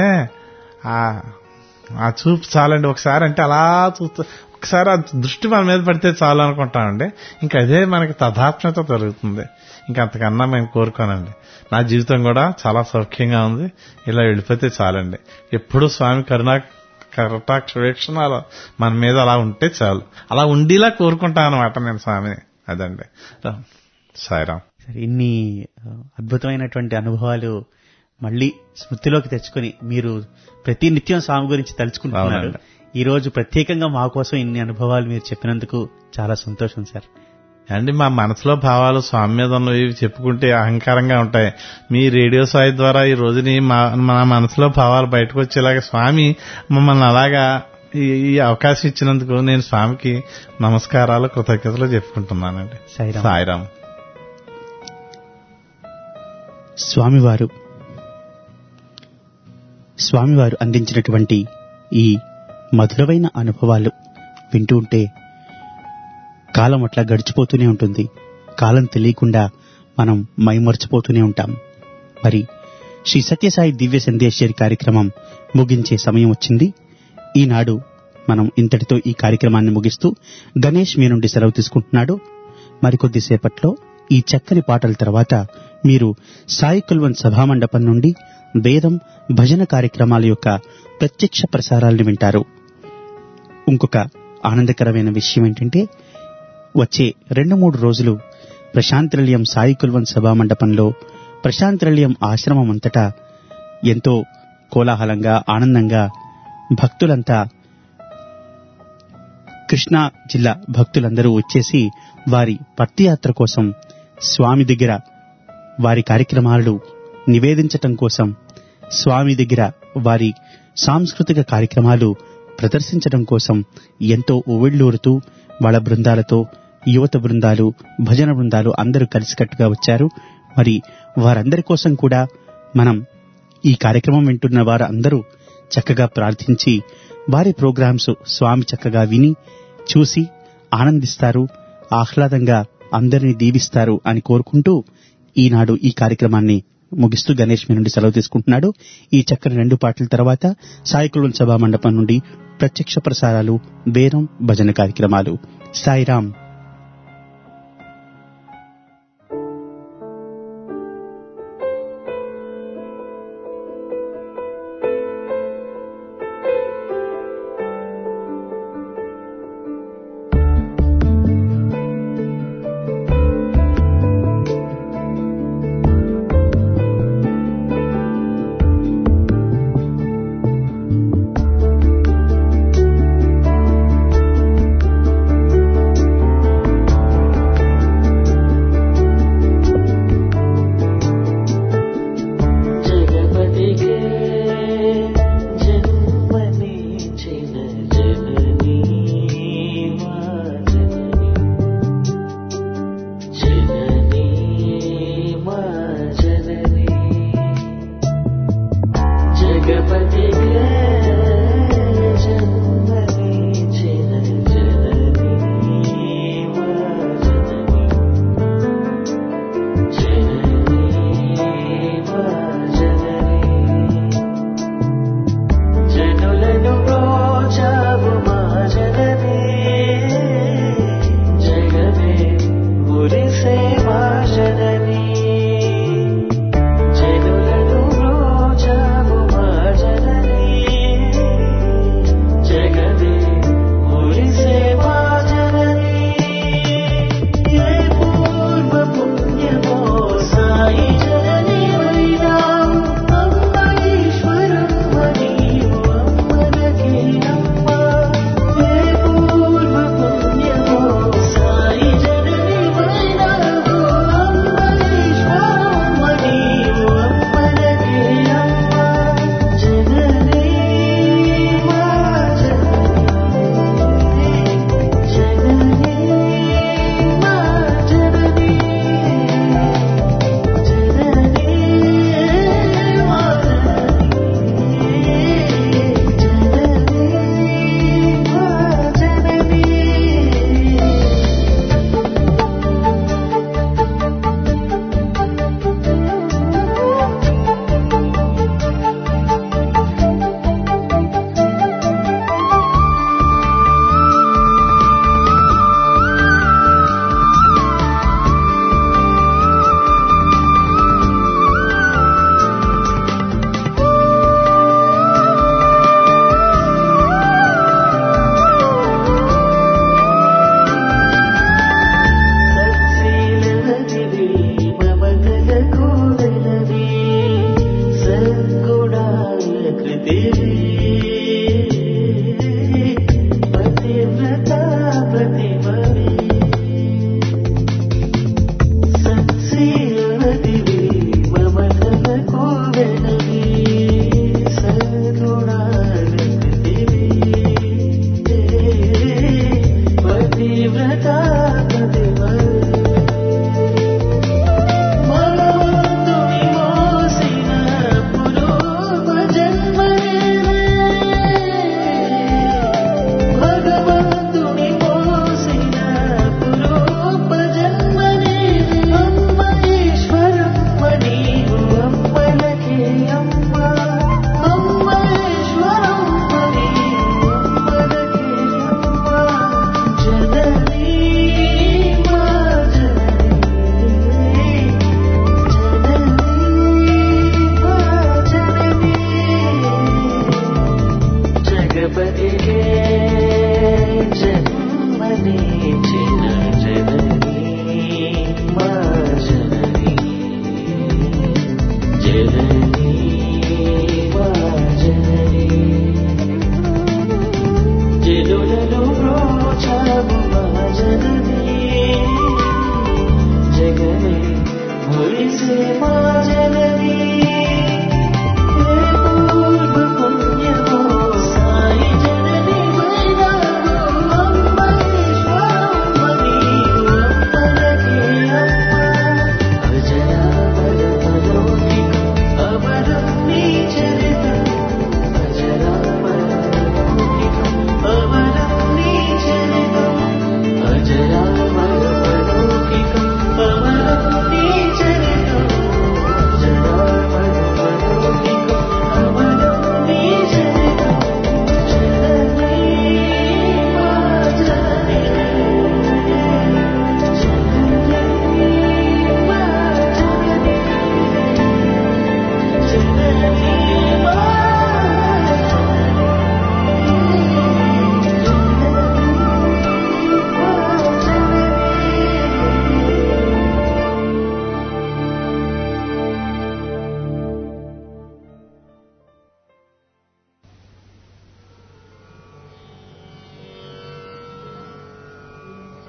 ఆ చూపు చాలండి. ఒకసారి అంటే అలా చూస్తూ ఒకసారి ఆ దృష్టి మన మీద పడితే చాలు అనుకుంటామండి. ఇంకా అదే మనకి తదాత్మ్యత జరుగుతుంది. ఇంకా అంతకన్నా మేము కోరుకోనండి. నా జీవితం కూడా చాలా సౌఖ్యంగా ఉంది, ఇలా వెళ్ళిపోతే చాలండి. ఎప్పుడు స్వామి కరుణా కటాక్ష వీక్షణాలు మన మీద అలా ఉంటే చాలు, అలా ఉండేలా కోరుకుంటాను అనమాట నేను స్వామిని. అదండి సాయిరాం. ఇన్ని అద్భుతమైనటువంటి అనుభవాలు మళ్లీ స్మృతిలోకి తెచ్చుకుని మీరు ప్రతి నిత్యం స్వామి గురించి తలుచుకుంటున్నారు. ఈ రోజు ప్రత్యేకంగా మా కోసం ఇన్ని అనుభవాలు మీరు చెప్పినందుకు చాలా సంతోషం సార్. అండి మా మనసులో భావాలు స్వామి మీద ఉన్నవి చెప్పుకుంటే అహంకారంగా ఉంటాయి. మీ రేడియో సాయి ద్వారా ఈ రోజుని మా మనసులో భావాలు బయటకు వచ్చేలాగా స్వామి మమ్మల్ని అలాగా ఈ అవకాశం ఇచ్చినందుకు నేను స్వామికి నమస్కారాలు, కృతజ్ఞతలు చెప్పుకుంటున్నానండి. సాయిరాం. స్వామివారు స్వామివారు అందించినటువంటి ఈ మధురమైన అనుభవాలు వింటూ ఉంటే కాలం అట్లా గడిచిపోతూనే ఉంటుంది. కాలం తెలియకుండా మనం మైమర్చిపోతూనే ఉంటాం. మరి శ్రీ సత్యసాయి దివ్య సందేశ్వరి కార్యక్రమం ముగించే సమయం వచ్చింది. ఈనాడు మనం ఇంతటితో ఈ కార్యక్రమాన్ని ముగిస్తూ గణేష్ మీ నుండి సెలవు తీసుకుంటున్నాడు. మరికొద్దిసేపట్లో ఈ చక్కని పాటల తర్వాత మీరు సాయి కుల్వన్ సభామండపం నుండి వేదం, భజన కార్యక్రమాల యొక్క ప్రత్యక్ష ప్రసారాలను వింటారు. ఇంకొక ఆనందకరమైన విషయం ఏంటంటే వచ్చే రెండు మూడు రోజులు ప్రశాంతి నిలయం సాయి కుల్వన్ సభామండపంలో ప్రశాంతనిలయం ఆశ్రమం అంతటా ఎంతో కోలాహలంగా ఆనందంగా భక్తులంతా కృష్ణా జిల్లా భక్తులందరూ వచ్చేసి వారి పత్తియాత్ర కోసం స్వామి దగ్గర వారి కార్యక్రమాలు నివేదించటం కోసం స్వామి దగ్గర వారి సాంస్కృతిక కార్యక్రమాలు ప్రదర్శించడం కోసం ఎంతో ఉవ్విళ్ళూరుతూ వాళ్ళ బృందాలతో యువత బృందాలు భజన బృందాలు అందరూ కలిసికట్టుగా వచ్చారు. మరి వారందరి కోసం కూడా మనం ఈ కార్యక్రమం వింటున్న వారు అందరూ చక్కగా ప్రార్థించి వారి ప్రోగ్రామ్స్ స్వామి చక్కగా విని చూసి ఆనందిస్తారు, ఆహ్లాదంగా అందరినీ దీవిస్తారు అని కోరుకుంటూ ఈనాడు ఈ కార్యక్రమాన్ని ముగిస్తూ గణేష్ మీ నుండి సెలవు తీసుకుంటున్నాడు. ఈ చక్కని రెండు పాటల తర్వాత సాయికులం సభా మండపం నుండి ప్రత్యక్ష ప్రసారాలు, బేరం, భజన కార్యక్రమాలు. సాయిరాం.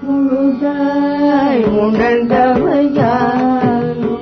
முழுதாய் உணர்ந்தவையாரோ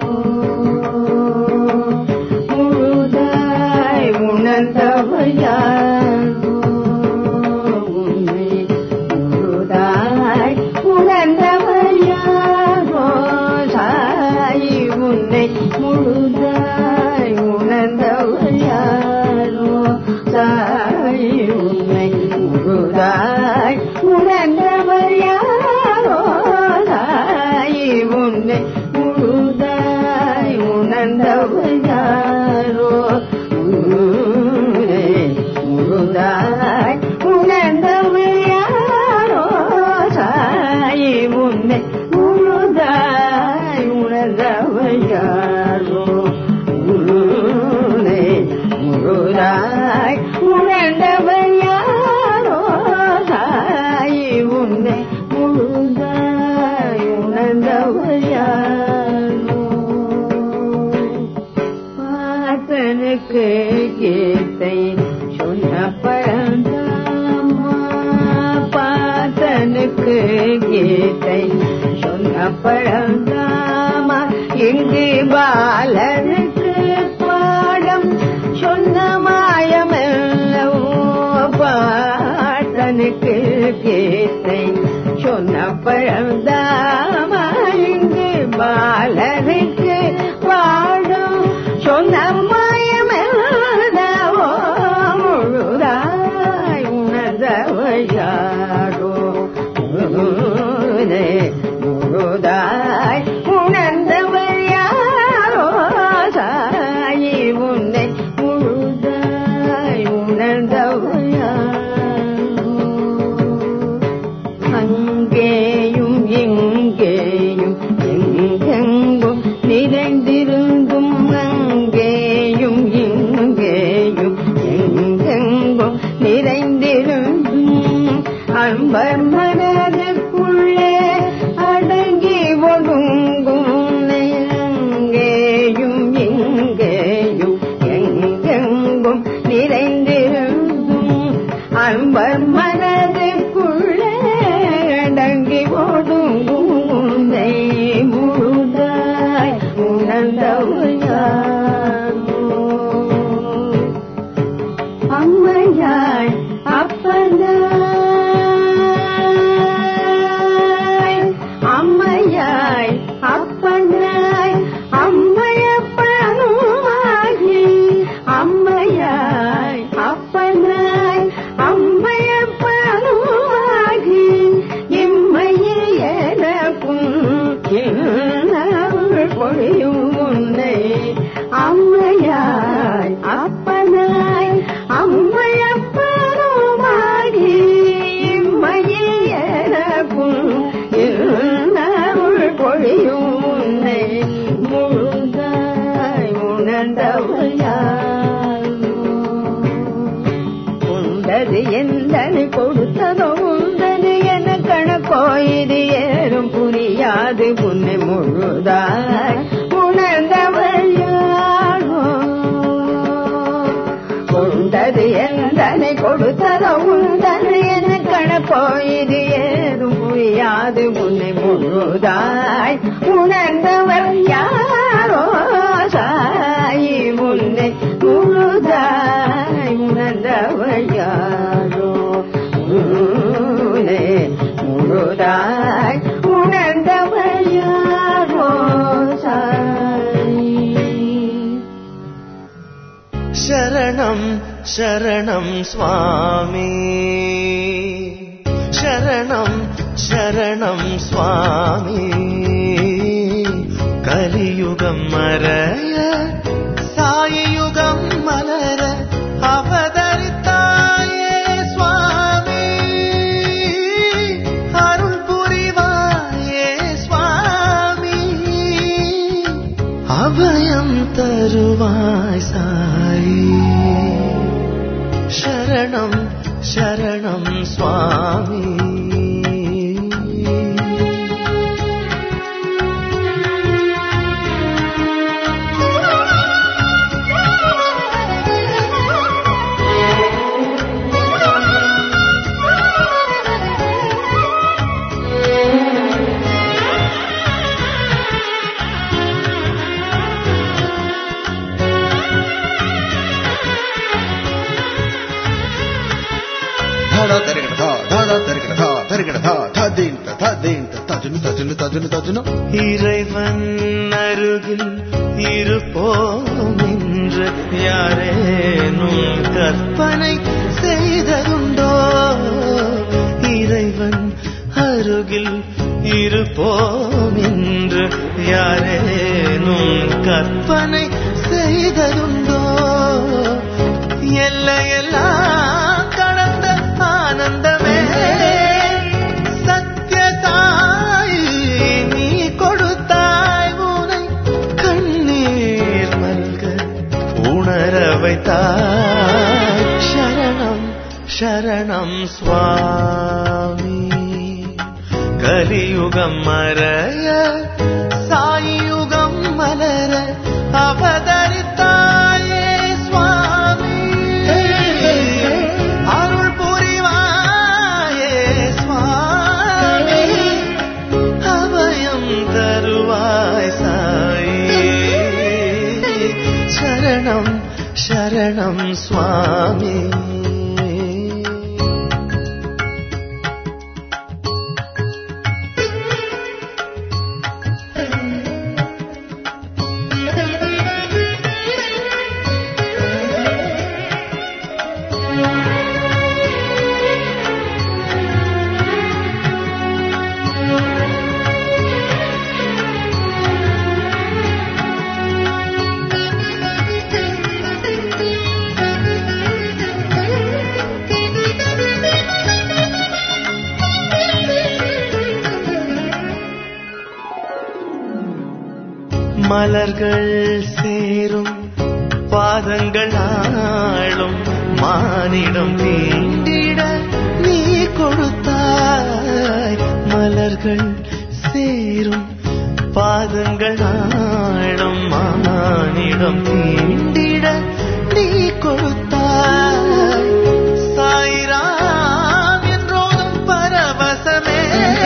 முழுதாய் உணர்ந்தவையாரோ உன்னை முழுதாய் உணர்ந்தவையாரோ சாயி உன்னை முழுதாய் உணர்ந்தவையாரோ சாயி உன்னை முழுதாய் உணர்ந்தவையாரோ சாயி உன்னை முழுதாய் உணர்ந்தவையாரோ உன்னை முழுதாய் உணர்ந்தவையாரோ சாயி உன்னை முழுதாய் உணர்ந்தவையாரோ உன்னை முழுதாய் உணர்ந்தவையாரோ சாயி உன்னை முழுதாய் உணர்ந்தவையாரோ பாட்டனுக்கு கீர்த்தை சொன்ன பழந்தாமா பாட்டனுக்கு கீர்த்தை சொன்ன பழந்தாமா இங்கு பாலனுக்கு பாடம் சொன்ன மாயமெல்லவோ பாட்டனுக்கு கீர்த்தை சொன்ன பழந்தாமா இங்கு பாலனுக்கு பாடம் சொன்ன மாயமெல்லவோ முழுதாய் உணர்ந்தவையாரோ முழுதாய் உணர்ந்தவையாரோ சாயி உன்னை முழுதாய் உணர்ந்தவையாரோ அங்கேயும் எங்கேயும் எங்கெங்கும் நிறைந்திருந்தும் அங்கேயும் இங்கேயும் எங்கெங்கும் நிறைந்திருந்தும் அன்பர் மனதுக்குள்ளே அடங்கி ஒடுங்கும் அங்கேயும் இங்கேயும் எங்கெங்கும் நிறைந்திருந்தும் அன்பர் மனதுக்குள்ளே அடங்கி ஒடுங்கும் உன்னை முழுதாய் உணர்ந்தவையாரோ அம்மையாய் அப்பனாய் அம்மையாய் அப்பனாய் அம்மையப்பனுமாகி அம்மையாய் அப்பனாய் அம்மையப்பனுமாகி இம்மையில் எனக்கும் இன்னருள் பொழியும் உன்னை அம்மையாய் அப்பனாய் அம்மையப்பனுமாகி இம்மையில் எனக்கும் இன்னருள் பொழியும் உன்னை முழுதாய் உணர்ந்தவையாரோ உண்டது எந்தனை கொடுத்ததோ உண்டது என கணக்கோ இது ஏறும் புரியாது உன்னை முழுதாய் உணர்ந்தவையாரோ உண்டது எந்தனை கொடுத்ததோ உண்டது என கணக்கோ இது ஏறும் புரியாது உன்னை முழுதாய் உணர்ந்தவையாரோ சாயி உன்னை முழுதாய் உணர்ந்தவையாரோ உன்னை முழுதாய் உணர்ந்தவையாரோ சாயி शरणं शरणं स्वामी शरणं शरणं स्वामी कलियुगं मरय सायियुगं मलर अवतरिताये स्वामी अरुள் புரிவாயே स्वामी अभयं तरुवाय साई शरणं शरणं स्वामी தஜனு தஜனு தஜனு தஜனு இறைவன் அருகில் இருப்போம் என்று யாரேனும் கற்பனை செய்ததுண்டோ? இறைவன் அருகில் இருப்போம் என்று யாரேனும் கற்பனை செய்ததுண்டோ? எல்லையெல்லாம் கடந்த ஆனந்தமே சத்யதாய் நீ கொடுத்தாய், உனை கண்ணீர் மல்க உணர வைத்தாய். சரணம் சரணம் சுவாமி. கலியுகம் மறைய சாயுகம் மலர அவதரித்தாயே சுவாமி. அருள் புரிவாயே சுவாமி. அபயம் தருவாய் சாயி. சரணம் சரணம் சுவாமி. மலர்கள் சேரும் பாதங்கள் ஆளும் மானிடம் தீண்டிட நீ கொடுத்தாய். மலர்கள் சேரும் பாதங்கள் ஆளும் மானிடம் தீண்டிட நீ கொடுத்தாய். சாயிராம் என்றோதும் பரவசமே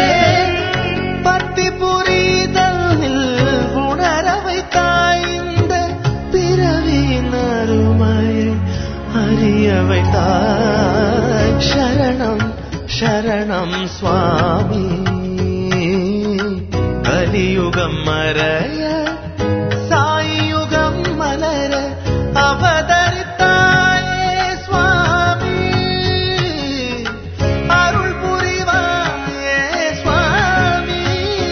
பக்தி புரிதல் உணர வைத்தாய். இந்த பிறவியின் அருமையை அறிய வைத்தாய். சரணம் சரணம் சுவாமி. கலியுகம் மறைய சாயுகம் மலர அவதரித்தாயே சுவாமி. அருள் புரிவாயே சுவாமி.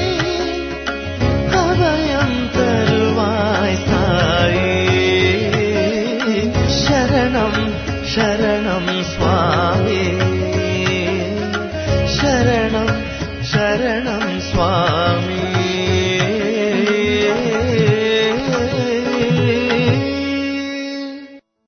அபயம் தருவாய் சாயி. சரணம் சரணம் சுவாமி. சரணம் சரணம் சுவாமி.